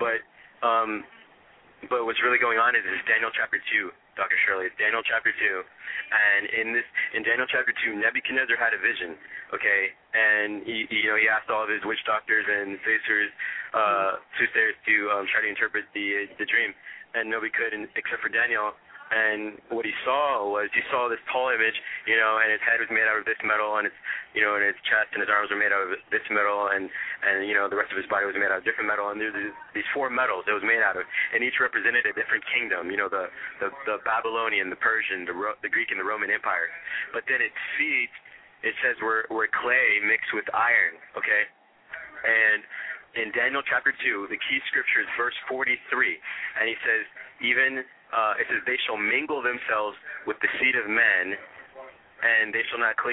but what's really going on is Daniel chapter 2, Dr. Shirley. It's Daniel chapter 2, and in Daniel chapter 2, Nebuchadnezzar had a vision, okay, and he asked all of his witch doctors and soothsayers to try to interpret the dream, and nobody could except for Daniel. And what he saw this tall image, and his head was made out of this metal, and and his chest and his arms were made out of this metal, and the rest of his body was made out of different metal. And there's these four metals it was made out of, and each represented a different kingdom. The Babylonian, the Persian, the Greek, and the Roman empires. But then its feet, it says were clay mixed with iron. Okay, and in Daniel chapter 2, the key scripture is verse 43, and he says it says, they shall mingle themselves with the seed of men, and they shall not cleave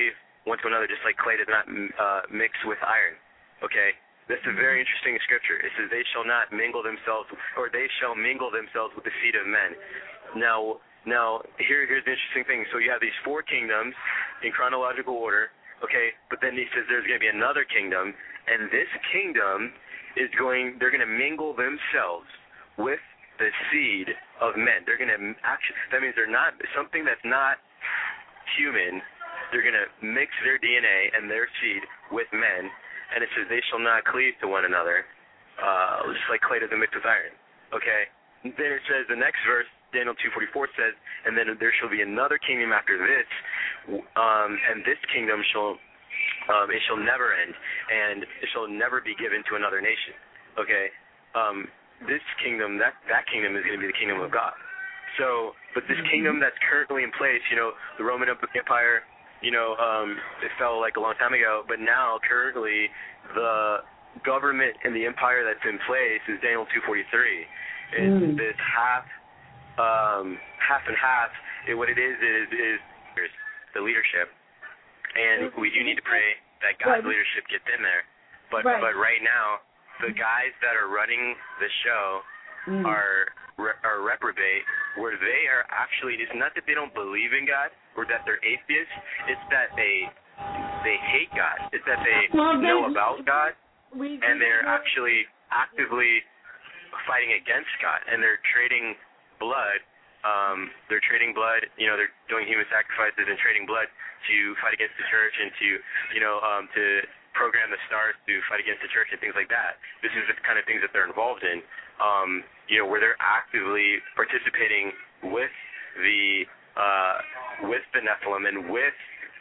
one to another, just like clay does not mix with iron. Okay? That's a very interesting scripture. It says they shall not mingle themselves, or they shall mingle themselves with the seed of men. Now here's the interesting thing. So you have these 4 kingdoms in chronological order, okay, but then he says there's going to be another kingdom, and this kingdom they're going to mingle themselves with the seed of men. They're going to that means they're not, something that's not human, they're going to mix their DNA and their seed with men. And it says they shall not cleave to one another, just like clay doesn't mix with iron. Okay? Then it says, the next verse, Daniel 2:44 says, and then there shall be another kingdom after this, and this kingdom it shall never end, and it shall never be given to another nation. Okay? This kingdom, that kingdom is going to be the kingdom of God. So, but this kingdom that's currently in place, the Roman Empire, it fell like a long time ago, but now currently the government and the empire that's in place is Daniel 2:43. It's this half and half. What it is the leadership, and we do need to pray that God's leadership gets in there. But right now, the guys that are running the show are reprobate, where they are actually, it's not that they don't believe in God or that they're atheists, it's that they hate God. It's that they know about God, and they're actually actively fighting against God, and they're trading blood. They're doing human sacrifices and trading blood to fight against the church and to program the stars to fight against the church and things like that. This is the kind of things that they're involved in, where they're actively participating with the Nephilim and with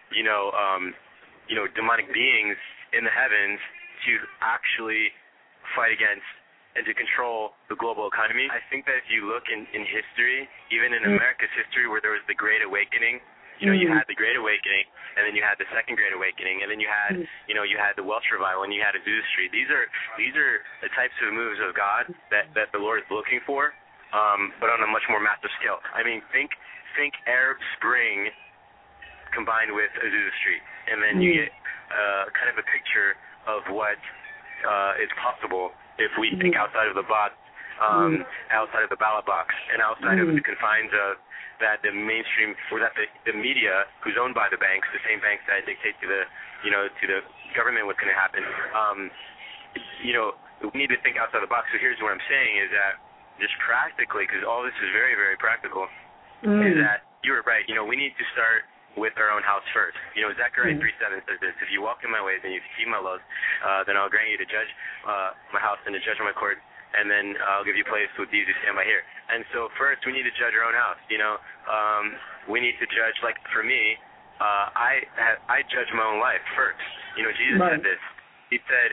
demonic beings in the heavens to actually fight against and to control the global economy. I think that if you look in history, even in America's history, where there was the Great Awakening, you had the Great Awakening, and then you had the Second Great Awakening, and then you had you had the Welsh Revival, and you had Azusa Street. These are the types of moves of God that the Lord is looking for, but on a much more massive scale. I mean, think Arab Spring combined with Azusa Street, and then you get kind of a picture of what is possible if we think outside of the box, outside of the ballot box, and outside of the confines of that the mainstream, or that the media, who's owned by the banks, the same banks that dictate to the government what's going to happen. We need to think outside the box. So here's what I'm saying is that just practically, because all this is very, very practical, is that you were right. We need to start with our own house first. Zechariah 3:7 says this: if you walk in my ways and you keep my laws, then I'll grant you to judge my house and to judge my court, and then I'll give you place with these who stand by here. And so first we need to judge our own house. We need to judge, like for me, I judge my own life first. Jesus said this. He said,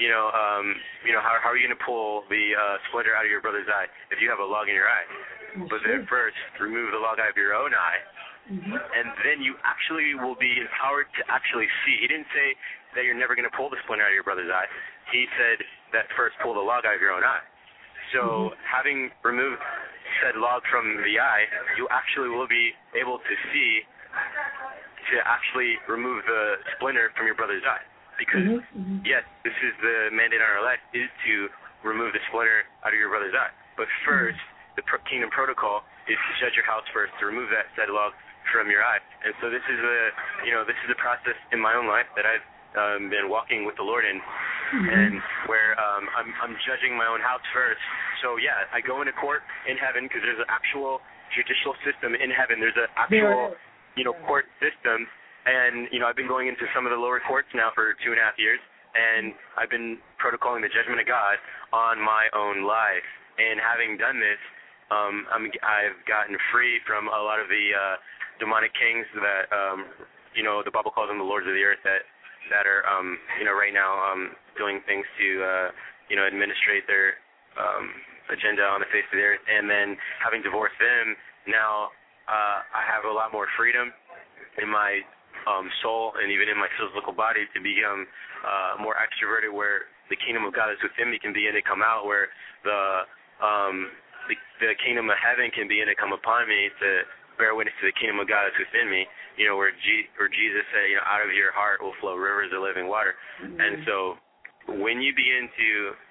how are you going to pull the splinter out of your brother's eye if you have a log in your eye? But then first remove the log out of your own eye, and then you actually will be empowered to actually see. He didn't say that you're never going to pull the splinter out of your brother's eye. He said that first pull the log out of your own eye. So having removed said log from the eye, you actually will be able to see, to actually remove the splinter from your brother's eye. Because, yes, this is the mandate on our life, is to remove the splinter out of your brother's eye. But first, the kingdom protocol is to judge your house first, to remove that said log from your eye. And so this is a process in my own life that I've been walking with the Lord in, and where I'm judging my own house first. So yeah, I go into court in heaven because there's an actual judicial system in heaven. There's an actual court system, and I've been going into some of the lower courts now for 2.5 years, and I've been protocoling the judgment of God on my own life. And having done this, I've gotten free from a lot of the demonic kings that the Bible calls them the lords of the earth that are right now doing things to administrate their agenda on the face of the earth. And then having divorced them, now I have a lot more freedom in my soul and even in my physical body to become more extroverted, where the kingdom of God is within me can begin to come out, where the kingdom of heaven can begin to come upon me to bear witness to the kingdom of God that's within me, where Jesus said, out of your heart will flow rivers of living water. Mm-hmm. And so when you begin to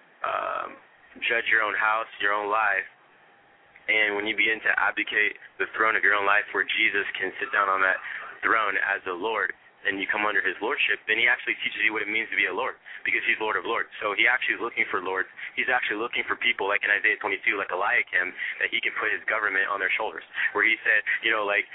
judge your own house, your own life, and when you begin to abdicate the throne of your own life where Jesus can sit down on that throne as the Lord, and you come under his lordship, then he actually teaches you what it means to be a lord, because he's Lord of lords. So he actually is looking for lords. He's actually looking for people, like in Isaiah 22, like Eliakim, that he can put his government on their shoulders. Where he said, he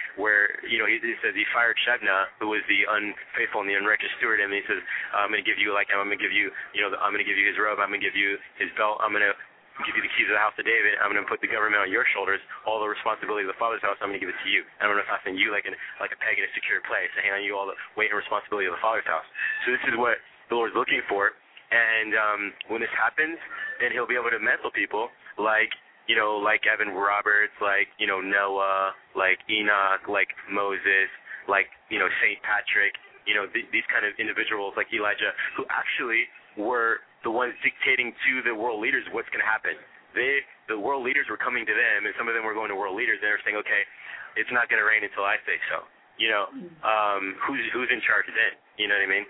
says he fired Shebna, who was the unfaithful and the unrighteous steward, and he says, I'm going to give you I'm going to give you his robe, I'm going to give you his belt, I'm going to give you the keys of the house of David. I'm going to put the government on your shoulders. All the responsibility of the Father's house, I'm going to give it to you. I'm going to fasten you like a peg in a secure place. I hand you all the weight and responsibility of the Father's house. So this is what the Lord's looking for. And when this happens, then he'll be able to mentor people like Evan Roberts, like Noah, like Enoch, like Moses, like Saint Patrick. These kind of individuals like Elijah, who actually were the ones dictating to the world leaders what's going to happen. The world leaders were coming to them, and some of them were going to world leaders, and they were saying, okay, it's not going to rain until I say so. Who's in charge then? You know what I mean?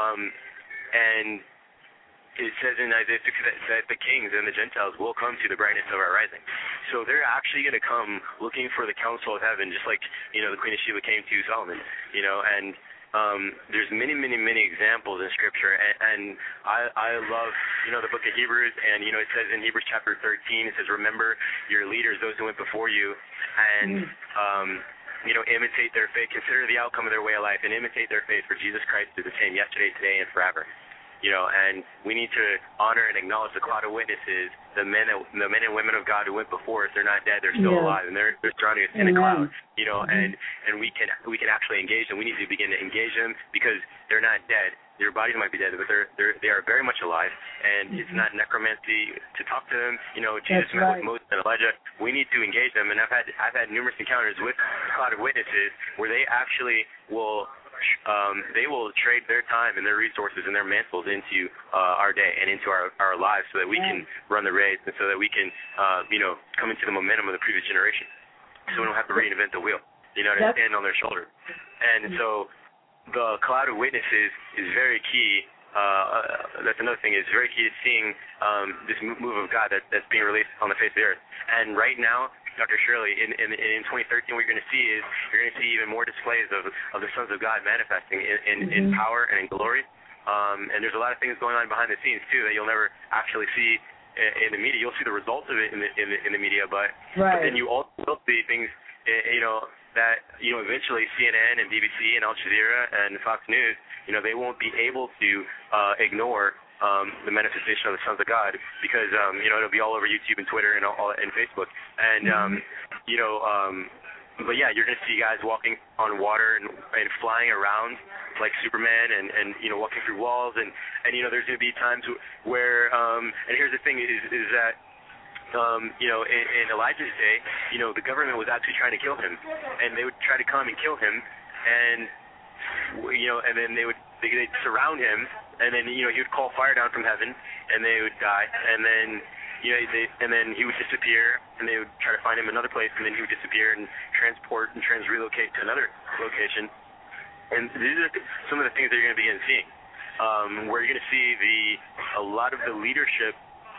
And it says in Isaiah 6 that the kings and the Gentiles will come to the brightness of our rising. So they're actually going to come looking for the counsel of heaven, just like, the Queen of Sheba came to Solomon, and there's many, many, many examples in Scripture, and I love, the book of Hebrews, and, it says in Hebrews chapter 13, it says, remember your leaders, those who went before you, and, imitate their faith, consider the outcome of their way of life, and imitate their faith, for Jesus Christ is the same yesterday, today, and forever. And we need to honor and acknowledge the cloud of witnesses, the men and women of God who went before us. They're not dead; they're still alive, and they're surrounding us in a cloud. And we can actually engage them. We need to begin to engage them because they're not dead. Their bodies might be dead, but they are very much alive. And it's not necromancy to talk to them. Jesus met with Moses and Elijah. We need to engage them, and I've had numerous encounters with the cloud of witnesses where they actually will. They will trade their time and their resources and their mantles into our day and into our lives so that we can run the race and so that we can, come into the momentum of the previous generation. So we don't have to reinvent the wheel, to stand on their shoulder. And so the cloud of witnesses is very key. That's another thing. It's very key to seeing this move of God that's being released on the face of the earth. And right now, Dr. Shirley, in 2013, what you're going to see is you're going to see even more displays of the sons of God manifesting in power and in glory. And there's a lot of things going on behind the scenes too that you'll never actually see in the media. You'll see the results of it in the media, but then you also will see things, that eventually CNN and BBC and Al Jazeera and Fox News, they won't be able to ignore the manifestation of the sons of God because it'll be all over YouTube and Twitter and Facebook and but yeah, you're gonna see guys walking on water and flying around like Superman and walking through walls and there's gonna be times where and here's the thing is that in Elijah's day, the government was actually trying to kill him, and they would try to come and kill him, and and then they'd surround him, and then he would call fire down from heaven, and they would die, and then and then he would disappear, and they would try to find him another place, and then he would disappear and relocate to another location, and these are some of the things that you're going to begin seeing, where you're going to see a lot of the leadership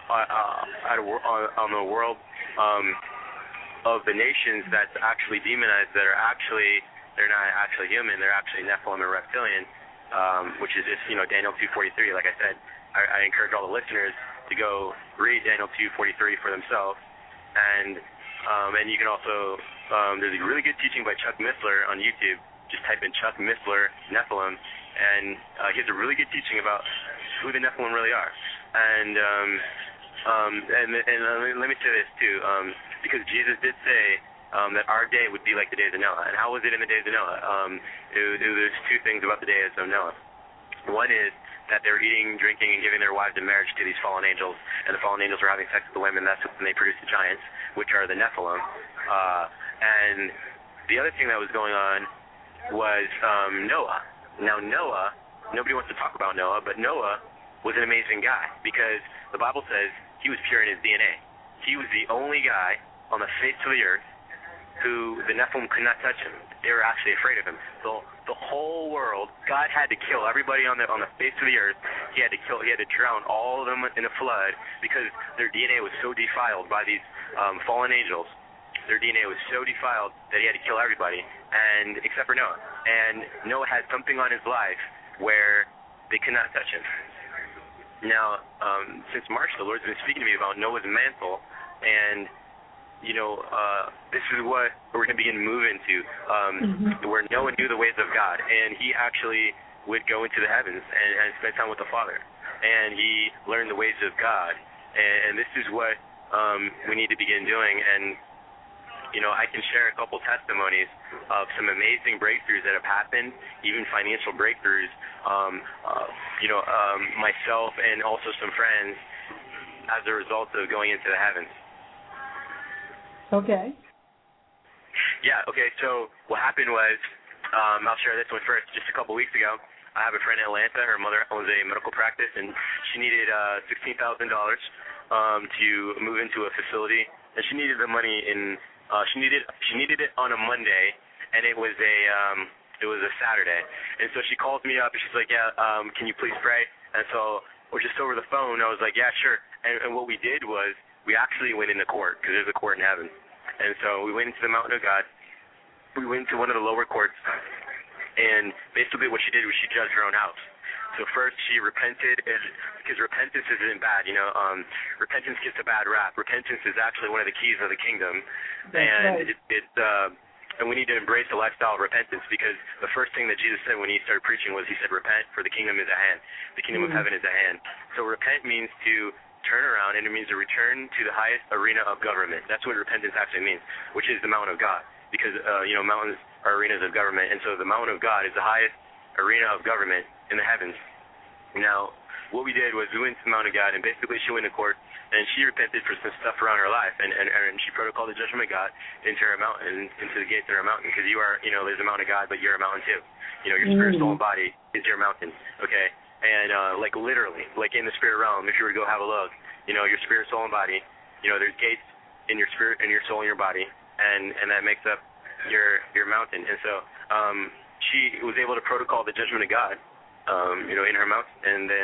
on the world of the nations that's actually demonized, they're not actually human, they're actually Nephilim or reptilian, which is just Daniel 2:43. Like I said, I encourage all the listeners to go read Daniel 2:43 for themselves, and you can also there's a really good teaching by Chuck Missler on YouTube. Just type in Chuck Missler Nephilim, and he has a really good teaching about who the Nephilim really are. And let me say this too, because Jesus did say that our day would be like the days of Noah. And how was it in the days of Noah? There's two things about the days of Noah. One is that they were eating, drinking, and giving their wives in marriage to these fallen angels, and the fallen angels were having sex with the women. That's when they produced the giants, which are the Nephilim. And the other thing that was going on was Noah. Now Noah, nobody wants to talk about Noah, but Noah was an amazing guy because the Bible says he was pure in his DNA. He was the only guy on the face of the earth who the Nephilim could not touch him. They were actually afraid of him. So the whole world, God had to kill everybody on the face of the earth. He had to drown all of them in a flood because their DNA was so defiled by these fallen angels. Their DNA was so defiled that he had to kill everybody, and except for Noah. And Noah had something on his life where they could not touch him. Now, since March, the Lord's been speaking to me about Noah's mantle, and this is what we're going to begin to move into, where Noah knew the ways of God, and he actually would go into the heavens and spend time with the Father, and he learned the ways of God, and this is what we need to begin doing. And I can share a couple testimonies of some amazing breakthroughs that have happened, even financial breakthroughs, myself and also some friends as a result of going into the heavens. Okay. Yeah, okay, so what happened was, I'll share this one first. Just a couple weeks ago, I have a friend in Atlanta. Her mother owns a medical practice, and she needed $16,000 to move into a facility, and she needed the money she needed it on a Monday, and it was a Saturday. And so she calls me up, and she's like, can you please pray? And so we're just over the phone. I was like, yeah, sure. And what we did was we actually went into court, because there's a court in heaven. And so we went into the mountain of God. We went to one of the lower courts, and basically what she did was she judged her own house. So first she repented, because repentance isn't bad, repentance gets a bad rap. Repentance is actually one of the keys of the kingdom. That's right. And we need to embrace the lifestyle of repentance, because the first thing that Jesus said when he started preaching was, he said, repent, for the kingdom is at hand. The kingdom of heaven is at hand. So repent means to turn around, and it means to return to the highest arena of government. That's what repentance actually means, which is the mountain of God, because mountains are arenas of government, and so the mountain of God is the highest arena of government in the heavens. Now, what we did was we went to the mountain of God, and basically she went to court, and she repented for some stuff around her life, and she protocoled the judgment of God into her mountain, into the gates of her mountain, because you are, there's a mountain of God, but you're a mountain too. Your spirit, soul, and body is your mountain, okay? And literally, in the spirit realm, if you were to go have a look, your spirit, soul, and body, there's gates in your spirit and your soul and your body, and that makes up your mountain. And so she was able to protocol the judgment of God, in her mouth, and then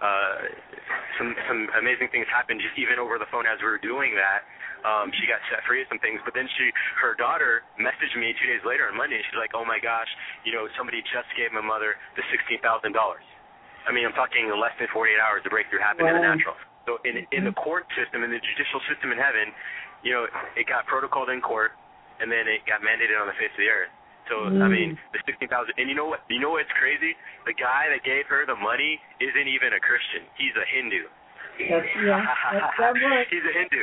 some amazing things happened just even over the phone as we were doing that. She got set free of some things, but then her daughter messaged me 2 days later on Monday, and she's like, oh my gosh, somebody just gave my mother the $16,000. I mean, I'm talking less than 48 hours the breakthrough happened in the natural. So in the court system, in the judicial system in heaven, it got protocoled in court, and then it got mandated on the face of the earth. So, I mean, the $16,000, and you know what's crazy? The guy that gave her the money isn't even a Christian. He's a Hindu. He's a Hindu.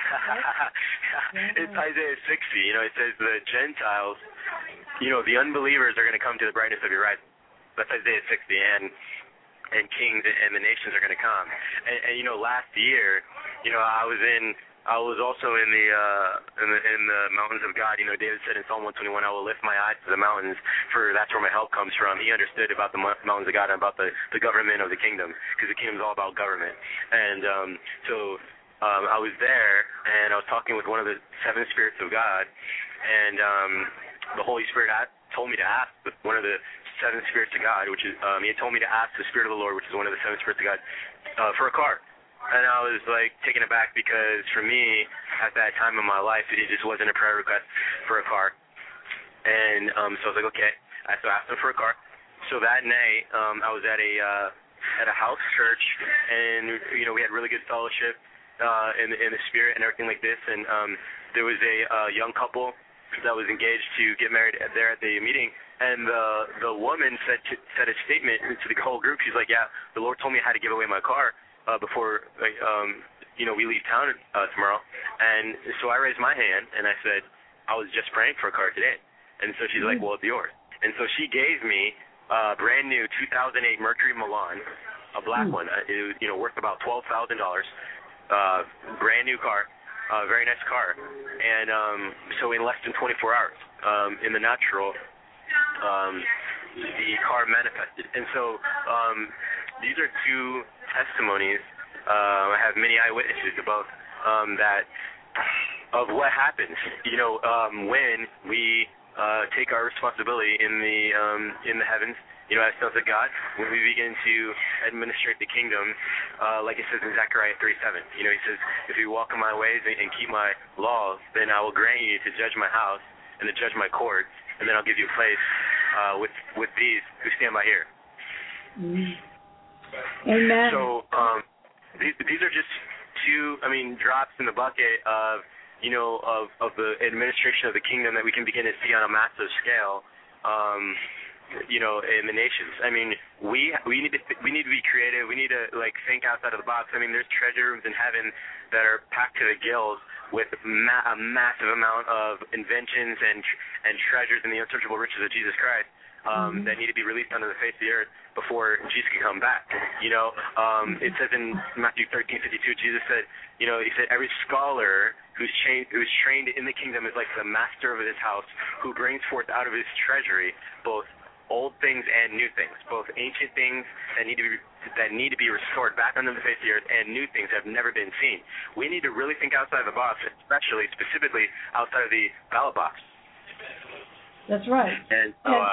It's Isaiah 60. It says the Gentiles, the unbelievers are going to come to the brightness of your rising. That's Isaiah 60, and kings and the nations are going to come. And last year, I was also in the mountains of God. David said in Psalm 121, I will lift my eyes to the mountains, for that's where my help comes from. He understood about the mountains of God and about the government of the kingdom, because the kingdom is all about government. And so I was there, and I was talking with one of the seven spirits of God, and the Holy Spirit told me to ask one of the seven spirits of God, which is he had told me to ask the Spirit of the Lord, which is one of the seven spirits of God, for a car. And I was taken aback, because for me at that time in my life it just wasn't a prayer request for a car. And so I was like, okay. So I asked him for a car. So that night I was at a house church, and we had really good fellowship in the spirit and everything like this. And there was a young couple that was engaged to get married there at the meeting. And the woman said a statement to the whole group. She's like, yeah, the Lord told me I had to give away my car before we leave town tomorrow. And so I raised my hand, and I said, I was just praying for a car today. And so she's like, well, it's yours. And so she gave me a brand new 2008 Mercury Milan, a black one. It was worth about $12,000, brand new car, very nice car. And so in less than 24 hours, in the natural, the car manifested. And so these are two testimonies. I have many eyewitnesses to both, that what happens, when we take our responsibility in the heavens, as sons of God, when we begin to administrate the kingdom, like it says in Zechariah 3:7. He says, if you walk in my ways and keep my laws, then I will grant you to judge my house and to judge my courts, and then I'll give you a place with these who stand by here. Amen. So these are just two, drops in the bucket of the administration of the kingdom that we can begin to see on a massive scale. In the nations. We need to be creative. We need to think outside of the box. There's treasure rooms in heaven that are packed to the gills with a massive amount of inventions and treasures in the unsearchable riches of Jesus Christ that need to be released onto the face of the earth before Jesus can come back. It says in Matthew 13:52, Jesus said, he said, every scholar who's trained in the kingdom is like the master of his house, who brings forth out of his treasury both old things and new things, both ancient things that need to be restored back onto the face of the earth, and new things that have never been seen. We need to really think outside the box, specifically outside of the ballot box. That's right. And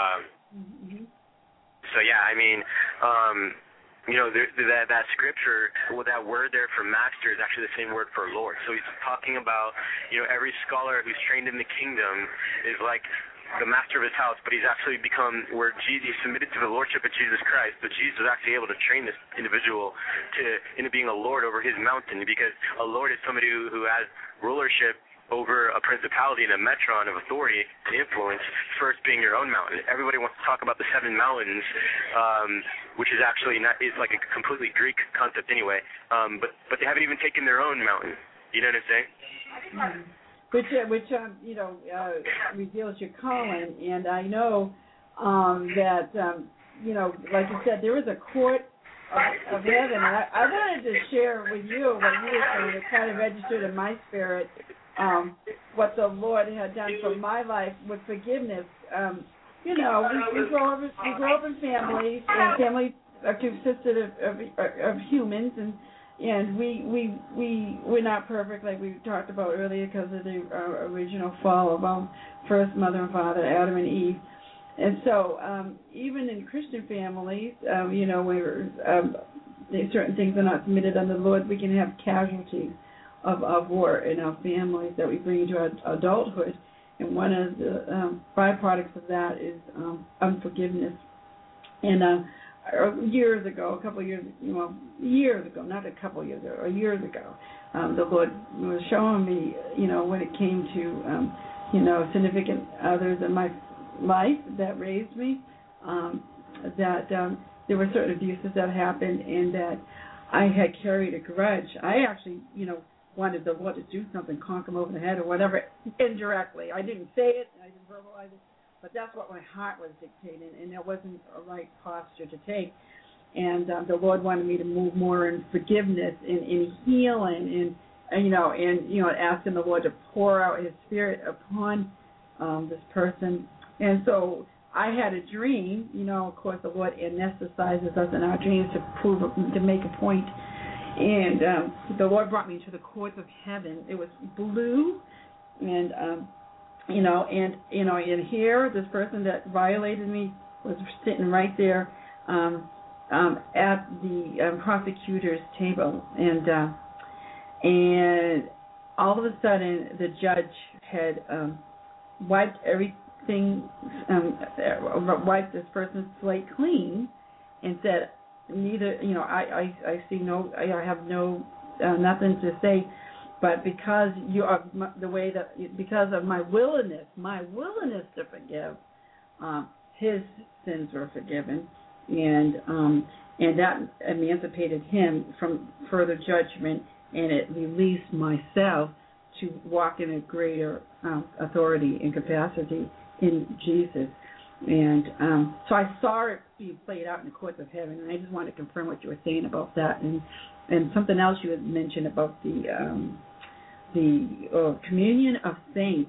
that scripture, that word there for master is actually the same word for Lord. So he's talking about, every scholar who's trained in the kingdom is like the master of his house, but he's actually become where Jesus submitted to the lordship of Jesus Christ. But Jesus was actually able to train this individual into being a lord over his mountain, because a lord is somebody who has rulership over a principality and a metron of authority and influence, first being your own mountain. Everybody wants to talk about the 7 mountains, which is actually is like a completely Greek concept anyway. But they haven't even taken their own mountain. You know what I'm saying? Which reveals your calling, and I know that like you said, there is a court of heaven, and I wanted to share with you what you were saying. It kind of registered in my spirit what the Lord had done for my life with forgiveness. We grow up in families, and families are consisted of humans, and we're not perfect, like we talked about earlier, because of the original fall of our first mother and father, Adam and Eve. And so even in Christian families, where certain things are not submitted under the Lord, we can have casualties of war in our families that we bring into our adulthood. And one of the byproducts of that is unforgiveness. And years ago, the Lord was showing me, when it came to, significant others in my life that raised me, that there were certain abuses that happened, and that I had carried a grudge. I actually, wanted the Lord to do something, conk him over the head or whatever, indirectly. I didn't say it, I didn't verbalize it, but that's what my heart was dictating, and that wasn't a right posture to take. And the Lord wanted me to move more in forgiveness and in healing, and asking the Lord to pour out His Spirit upon this person. And so I had a dream. Of course, the Lord anesthetizes us in our dreams to make a point. And the Lord brought me to the courts of heaven. It was blue, and and here this person that violated me was sitting right there at the prosecutor's table, and all of a sudden the judge had wiped everything, wiped this person's slate clean, and said, I see I have nothing to say, but because you are because of my willingness to forgive, his sins were forgiven, and that emancipated him from further judgment, and it released myself to walk in a greater authority and capacity in Jesus. And so I saw it being played out in the courts of heaven, and I just wanted to confirm what you were saying about that, and something else you had mentioned about the communion of saints.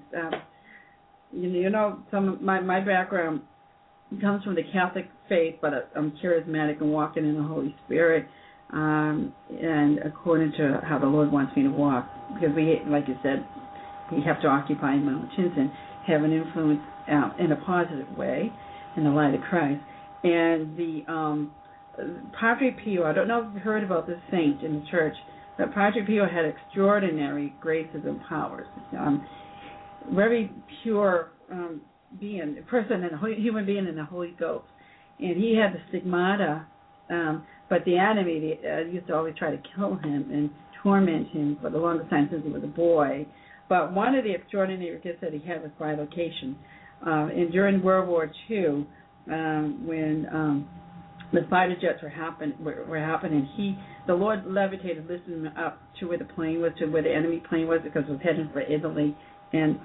Some of my background comes from the Catholic faith, but I'm charismatic and walking in the Holy Spirit, and according to how the Lord wants me to walk, because we, like you said, you have to occupy mountains and have an influence in a positive way in the light of Christ. And the Padre Pio, I don't know if you've heard about this saint in the church, but Padre Pio had extraordinary graces and powers. Very pure being, human being in the Holy Ghost. And he had the stigmata, but the enemy used to always try to kill him and torment him for the longest time since he was a boy. But one of the extraordinary gifts that he had was bilocation. And during World War II, when the fighter jets were happening, the Lord levitated, lifted him up to where the plane was, to where the enemy plane was, because it was heading for Italy, and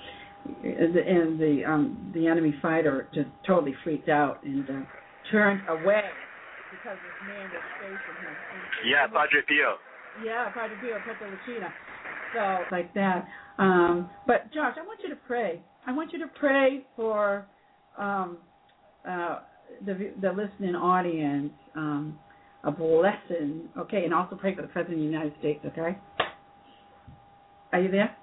the enemy fighter just totally freaked out and turned away because this man was facing him. Yeah, Padre Pio. Yeah, Padre Pio, Petrolacina. So like that. But Josh, I want you to pray. I want you to pray for the listening audience, a blessing, okay, and also pray for the President of the United States, okay? Are you there?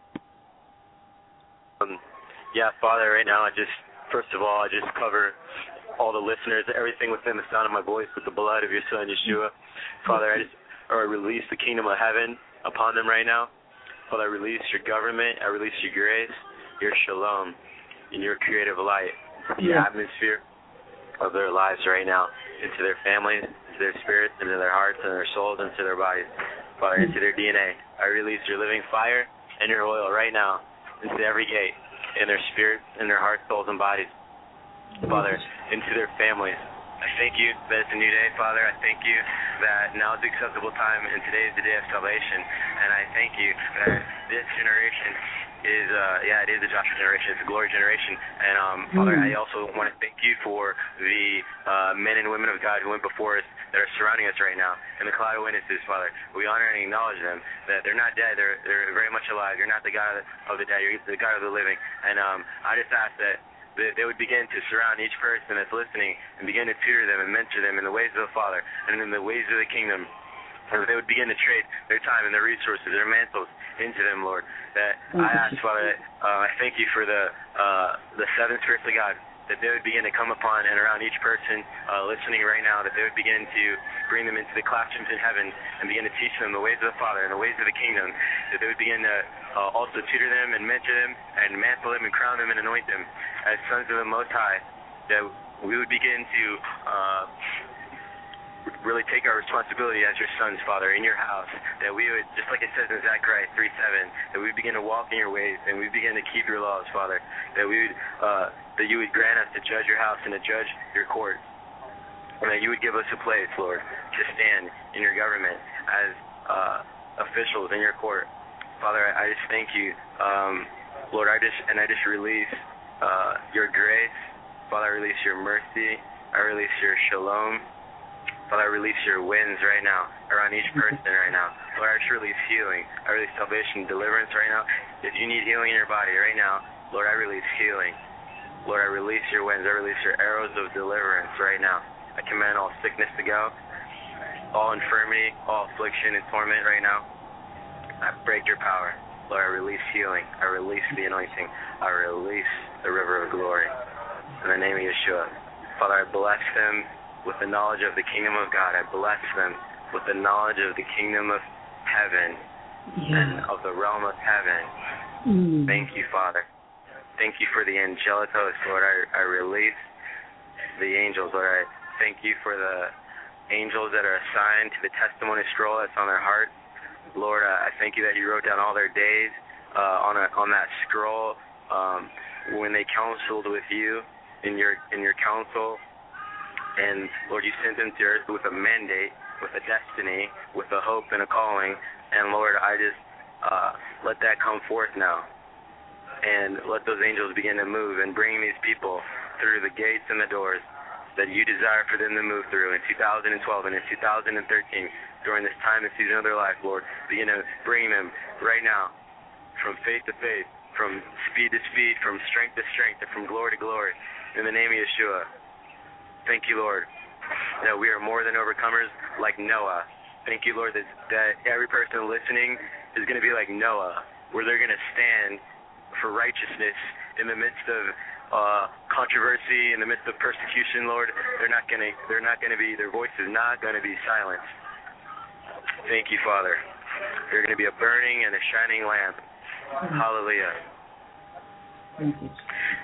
Yeah, Father, right now, first of all, I just cover all the listeners, everything within the sound of my voice with the blood of your Son, Yeshua. Father, I release the kingdom of heaven upon them right now. Father, I release your government, I release your grace, your shalom, and your creative light, the atmosphere of their lives right now, into their families, into their spirits, into their hearts, and their souls, into their bodies. Father, into their DNA. I release your living fire and your oil right now into every gate, in their spirits, in their hearts, souls, and bodies. Father, into their families. I thank you that it's a new day, Father. I thank you that now is the acceptable time, and today is the day of salvation. And I thank you that this generation is, it is the Joshua generation. It's a glory generation. And, Father, I also want to thank you for the men and women of God who went before us that are surrounding us right now, and the cloud of witnesses, Father. We honor and acknowledge them, that they're not dead. They're very much alive. You're not the God of the dead. You're the God of the living. And I just ask that they would begin to surround each person that's listening and begin to tutor them and mentor them in the ways of the Father and in the ways of the kingdom. And they would begin to trade their time and their resources, their mantles into them, Lord. That I ask, Father, that I thank you for the seven spirits of God, that they would begin to come upon and around each person listening right now, that they would begin to bring them into the classrooms in heaven and begin to teach them the ways of the Father and the ways of the kingdom, that they would begin to also tutor them and mentor them and mantle them and crown them and anoint them as sons of the Most High, that we would begin to really take our responsibility as your sons, Father, in your house, that we would, just like it says in Zechariah 3:7, that we begin to walk in your ways and we begin to keep your laws, Father, that we would, that you would grant us to judge your house and to judge your court, and that you would give us a place, Lord, to stand in your government as officials in your court. Father, I just thank you, Lord. I just release your grace, Father. I release your mercy. I release your shalom. Father, I release your winds right now around each person right now. Lord, I just release healing. I release salvation, deliverance right now. If you need healing in your body right now, Lord, I release healing. Lord, I release your winds. I release your arrows of deliverance right now. I command all sickness to go, all infirmity, all affliction and torment right now. I break your power. Lord, I release healing. I release the anointing. I release the river of glory. In the name of Yeshua. Father, I bless them with the knowledge of the kingdom of God. I bless them with the knowledge of the kingdom of heaven and of the realm of heaven. Thank you, Father. Thank you for the angelitos, Lord. I release the angels, Lord. I thank you for the angels that are assigned to the testimony scroll that's on their heart. Lord, I thank you that you wrote down all their days on that scroll when they counseled with you in your counsel. And Lord, you sent them to earth with a mandate, with a destiny, with a hope and a calling. And Lord, I just let that come forth now. And let those angels begin to move and bring these people through the gates and the doors that you desire for them to move through in 2012 and in 2013 during this time and season of their life, Lord. Begin to bring them right now from faith to faith, from speed to speed, from strength to strength, and from glory to glory. In the name of Yeshua. Thank you, Lord, that we are more than overcomers like Noah. Thank you, Lord, that every person listening is going to be like Noah, where they're going to stand for righteousness in the midst of controversy, in the midst of persecution, Lord. Their voice is not going to be silenced. Thank you, Father. They're going to be a burning and a shining lamp. Hallelujah. Thank you.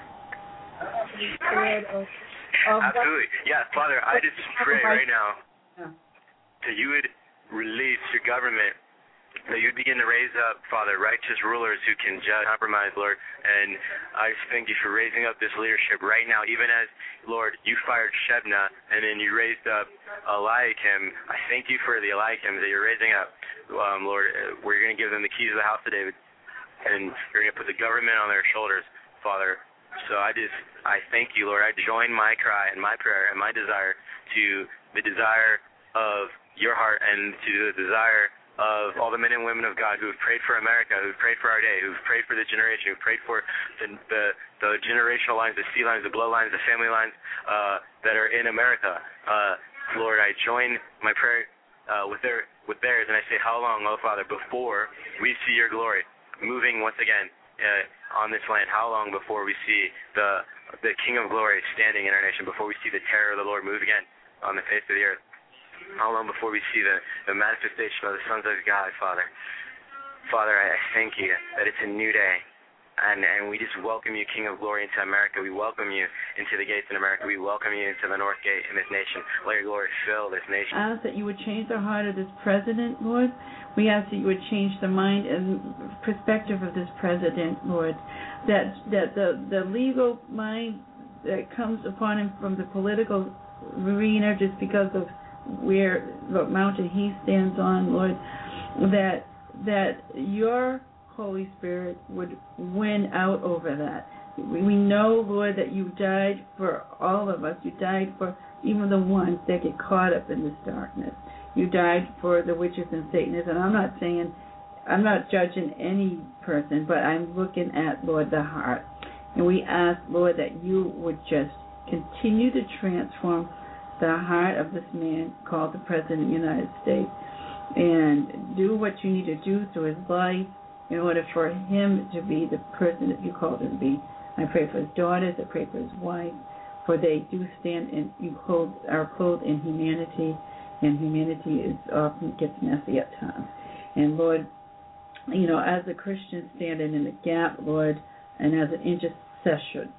Absolutely. Yeah, Father, I just pray right now that you would release your government, that you'd begin to raise up, Father, righteous rulers who can judge, compromise, Lord. And I just thank you for raising up this leadership right now, even as, Lord, you fired Shebna and then you raised up Eliakim. I thank you for the Eliakim that you're raising up, Lord, where you're going to give them the keys of the house of David, and you're going to put the government on their shoulders, Father. So I thank you, Lord. I join my cry and my prayer and my desire to the desire of your heart and to the desire of all the men and women of God who have prayed for America, who have prayed for our day, who have prayed for the generation, who have prayed for the generational lines, the seed lines, the bloodlines, the family lines that are in America. Lord, I join my prayer with theirs, and I say, how long, oh Father, before we see your glory moving once again on this land? How long before we see the King of Glory standing in our nation, before we see the terror of the Lord move again on the face of the earth? How long before we see the manifestation of the sons of God, Father? Father, I thank you that it's a new day, and we just welcome you, King of Glory, into America. We welcome you into the gates in America. We welcome you into the North Gate in this nation. Let your glory fill this nation. I ask that you would change the heart of this president, Lord. We ask that you would change the mind and perspective of this president, Lord. That the legal mind that comes upon him from the political arena just because of what mountain he stands on, Lord, that your Holy Spirit would win out over that. We know, Lord, that you died for all of us. You died for even the ones that get caught up in this darkness. You died for the witches and Satanists. And I'm not judging any person, but I'm looking at, Lord, the heart. And we ask, Lord, that you would just continue to transform the heart of this man called the President of the United States, and do what you need to do through his life in order for him to be the person that you called him to be. I pray for his daughters, I pray for his wife, for they do stand and are clothed in humanity, and humanity often gets messy at times. And Lord, as a Christian standing in the gap, Lord, and as an intercessor,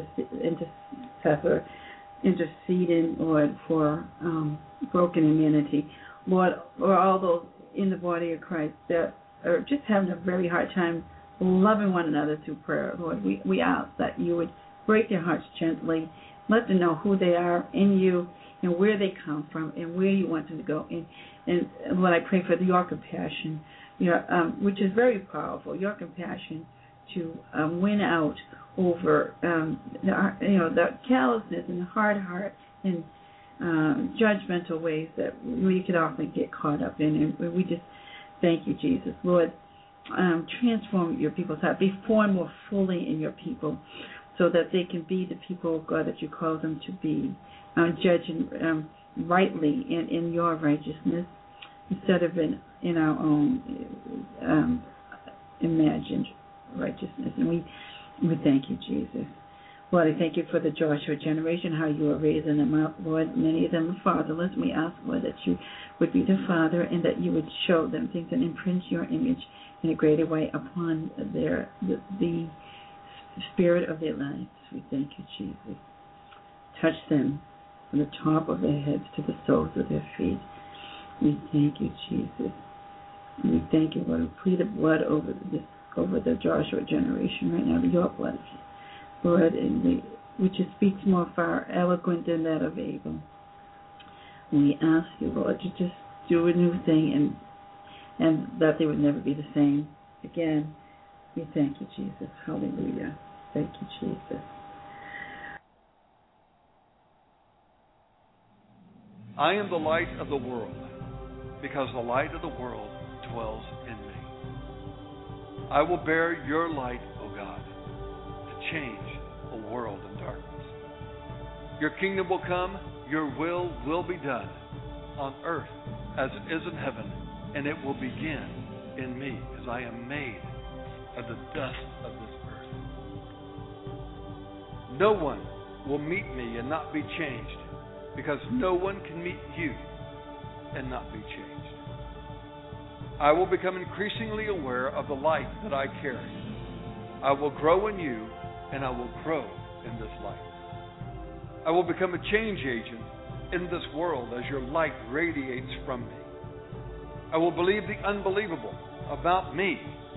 interceding, Lord, for broken humanity. Lord, for all those in the body of Christ that are just having a very hard time loving one another through prayer, Lord, we ask that you would break their hearts gently, let them know who they are in you and where they come from and where you want them to go. And Lord, I pray for your compassion, which is very powerful, your compassion to win out over the callousness and the hard heart and judgmental ways that we could often get caught up in. And we just thank you, Jesus. Lord, transform your people's heart. Be formed more fully in your people so that they can be the people, God, that you call them to be, judging rightly in your righteousness instead of in our own imagined righteousness. And we thank you, Jesus. Lord, I thank you for the Joshua generation, how you are raising them up, Lord. Many of them are fatherless. We ask, Lord, that you would be the father and that you would show them things and imprint your image in a greater way upon the spirit of their lives. We thank you, Jesus. Touch them from the top of their heads to the soles of their feet. We thank you, Jesus. And we thank you, Lord. We plead the blood over the Joshua generation right now, your blood, Lord, which speaks more far eloquent than that of Abel. And we ask you, Lord, to just do a new thing and that they would never be the same again. We thank you, Jesus. Hallelujah. Thank you, Jesus. I am the light of the world, because the light of the world dwells in me. I will bear your light, O God, to change a world in darkness. Your kingdom will come, your will be done on earth as it is in heaven, and it will begin in me, as I am made of the dust of this earth. No one will meet me and not be changed, because no one can meet you and not be changed. I will become increasingly aware of the light that I carry. I will grow in you, and I will grow in this light. I will become a change agent in this world as your light radiates from me. I will believe the unbelievable about me,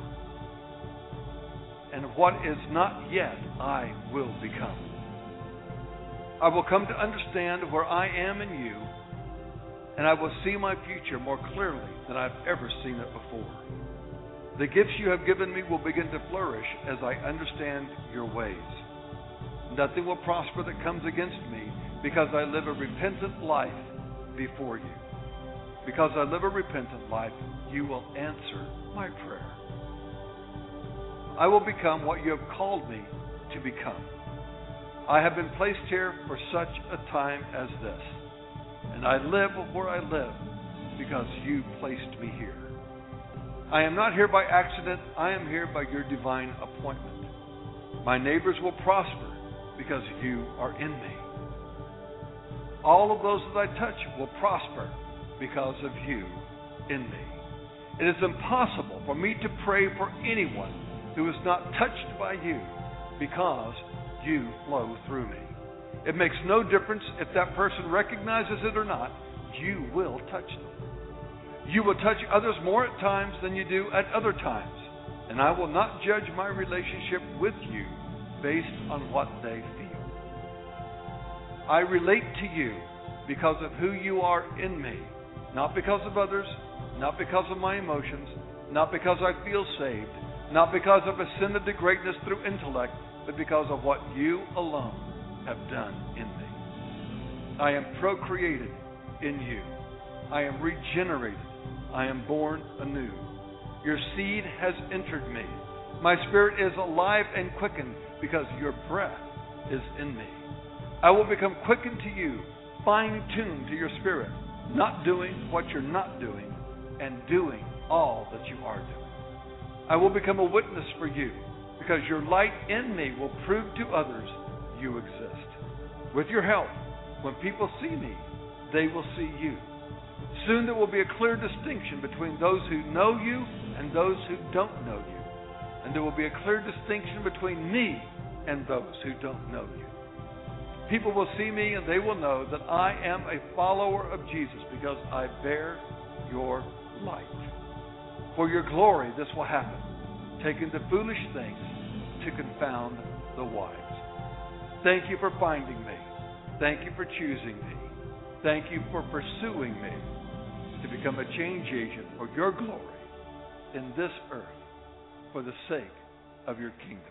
and what is not yet, I will become. I will come to understand where I am in you, and I will see my future more clearly than I've ever seen it before. The gifts you have given me will begin to flourish as I understand your ways. Nothing will prosper that comes against me, because I live a repentant life before you. Because I live a repentant life, you will answer my prayer. I will become what you have called me to become. I have been placed here for such a time as this, and I live where I live because you placed me here. I am not here by accident. I am here by your divine appointment. My neighbors will prosper because you are in me. All of those that I touch will prosper because of you in me. It is impossible for me to pray for anyone who is not touched by you, because you flow through me. It makes no difference if that person recognizes it or not. You will touch them. You will touch others more at times than you do at other times, and I will not judge my relationship with you based on what they feel. I relate to you because of who you are in me, not because of others, not because of my emotions, not because I feel saved, not because I've ascended to greatness through intellect, but because of what you alone have done in me. I am procreated in you. I am regenerated. I am born anew. Your seed has entered me. My spirit is alive and quickened because your breath is in me. I will become quickened to you, fine-tuned to your spirit, not doing what you're not doing, and doing all that you are doing. I will become a witness for you, because your light in me will prove to others you exist. With your help, when people see me, they will see you. Soon there will be a clear distinction between those who know you and those who don't know you. And there will be a clear distinction between me and those who don't know you. People will see me and they will know that I am a follower of Jesus because I bear your light. For your glory, this will happen, taking the foolish things to confound the wise. Thank you for finding me. Thank you for choosing me. Thank you for pursuing me to become a change agent for your glory in this earth for the sake of your kingdom.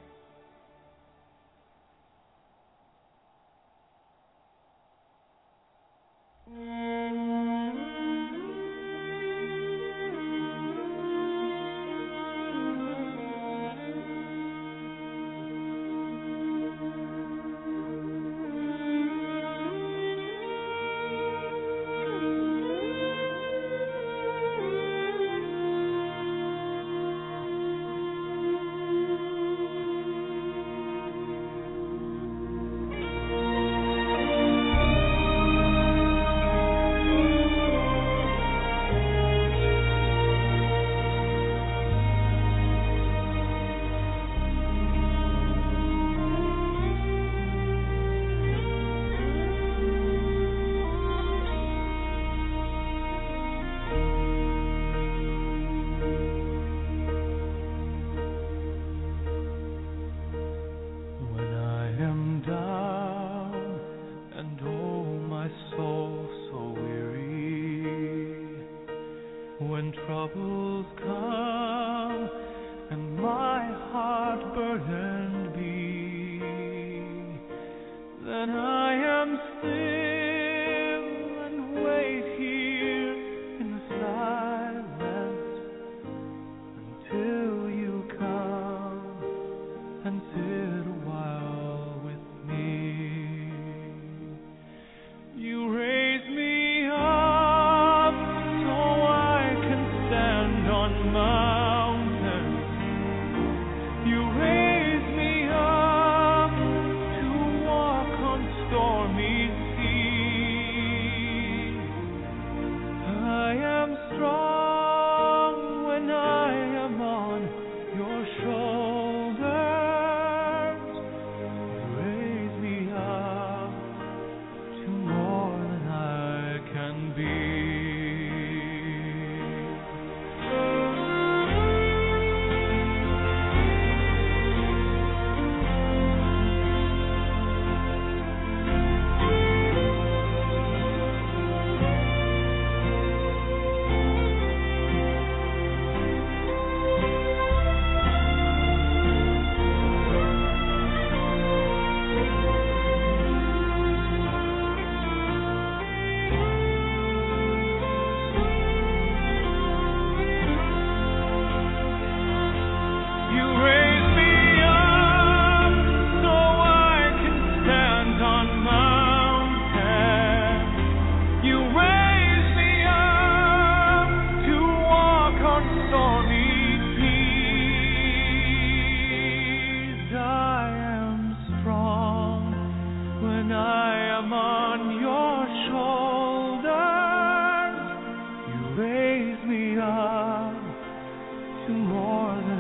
You raise me up so I can stand on mountains. You raise me up to walk on stormy seas. I am strong when I am on your shoulders. You raise me up to more than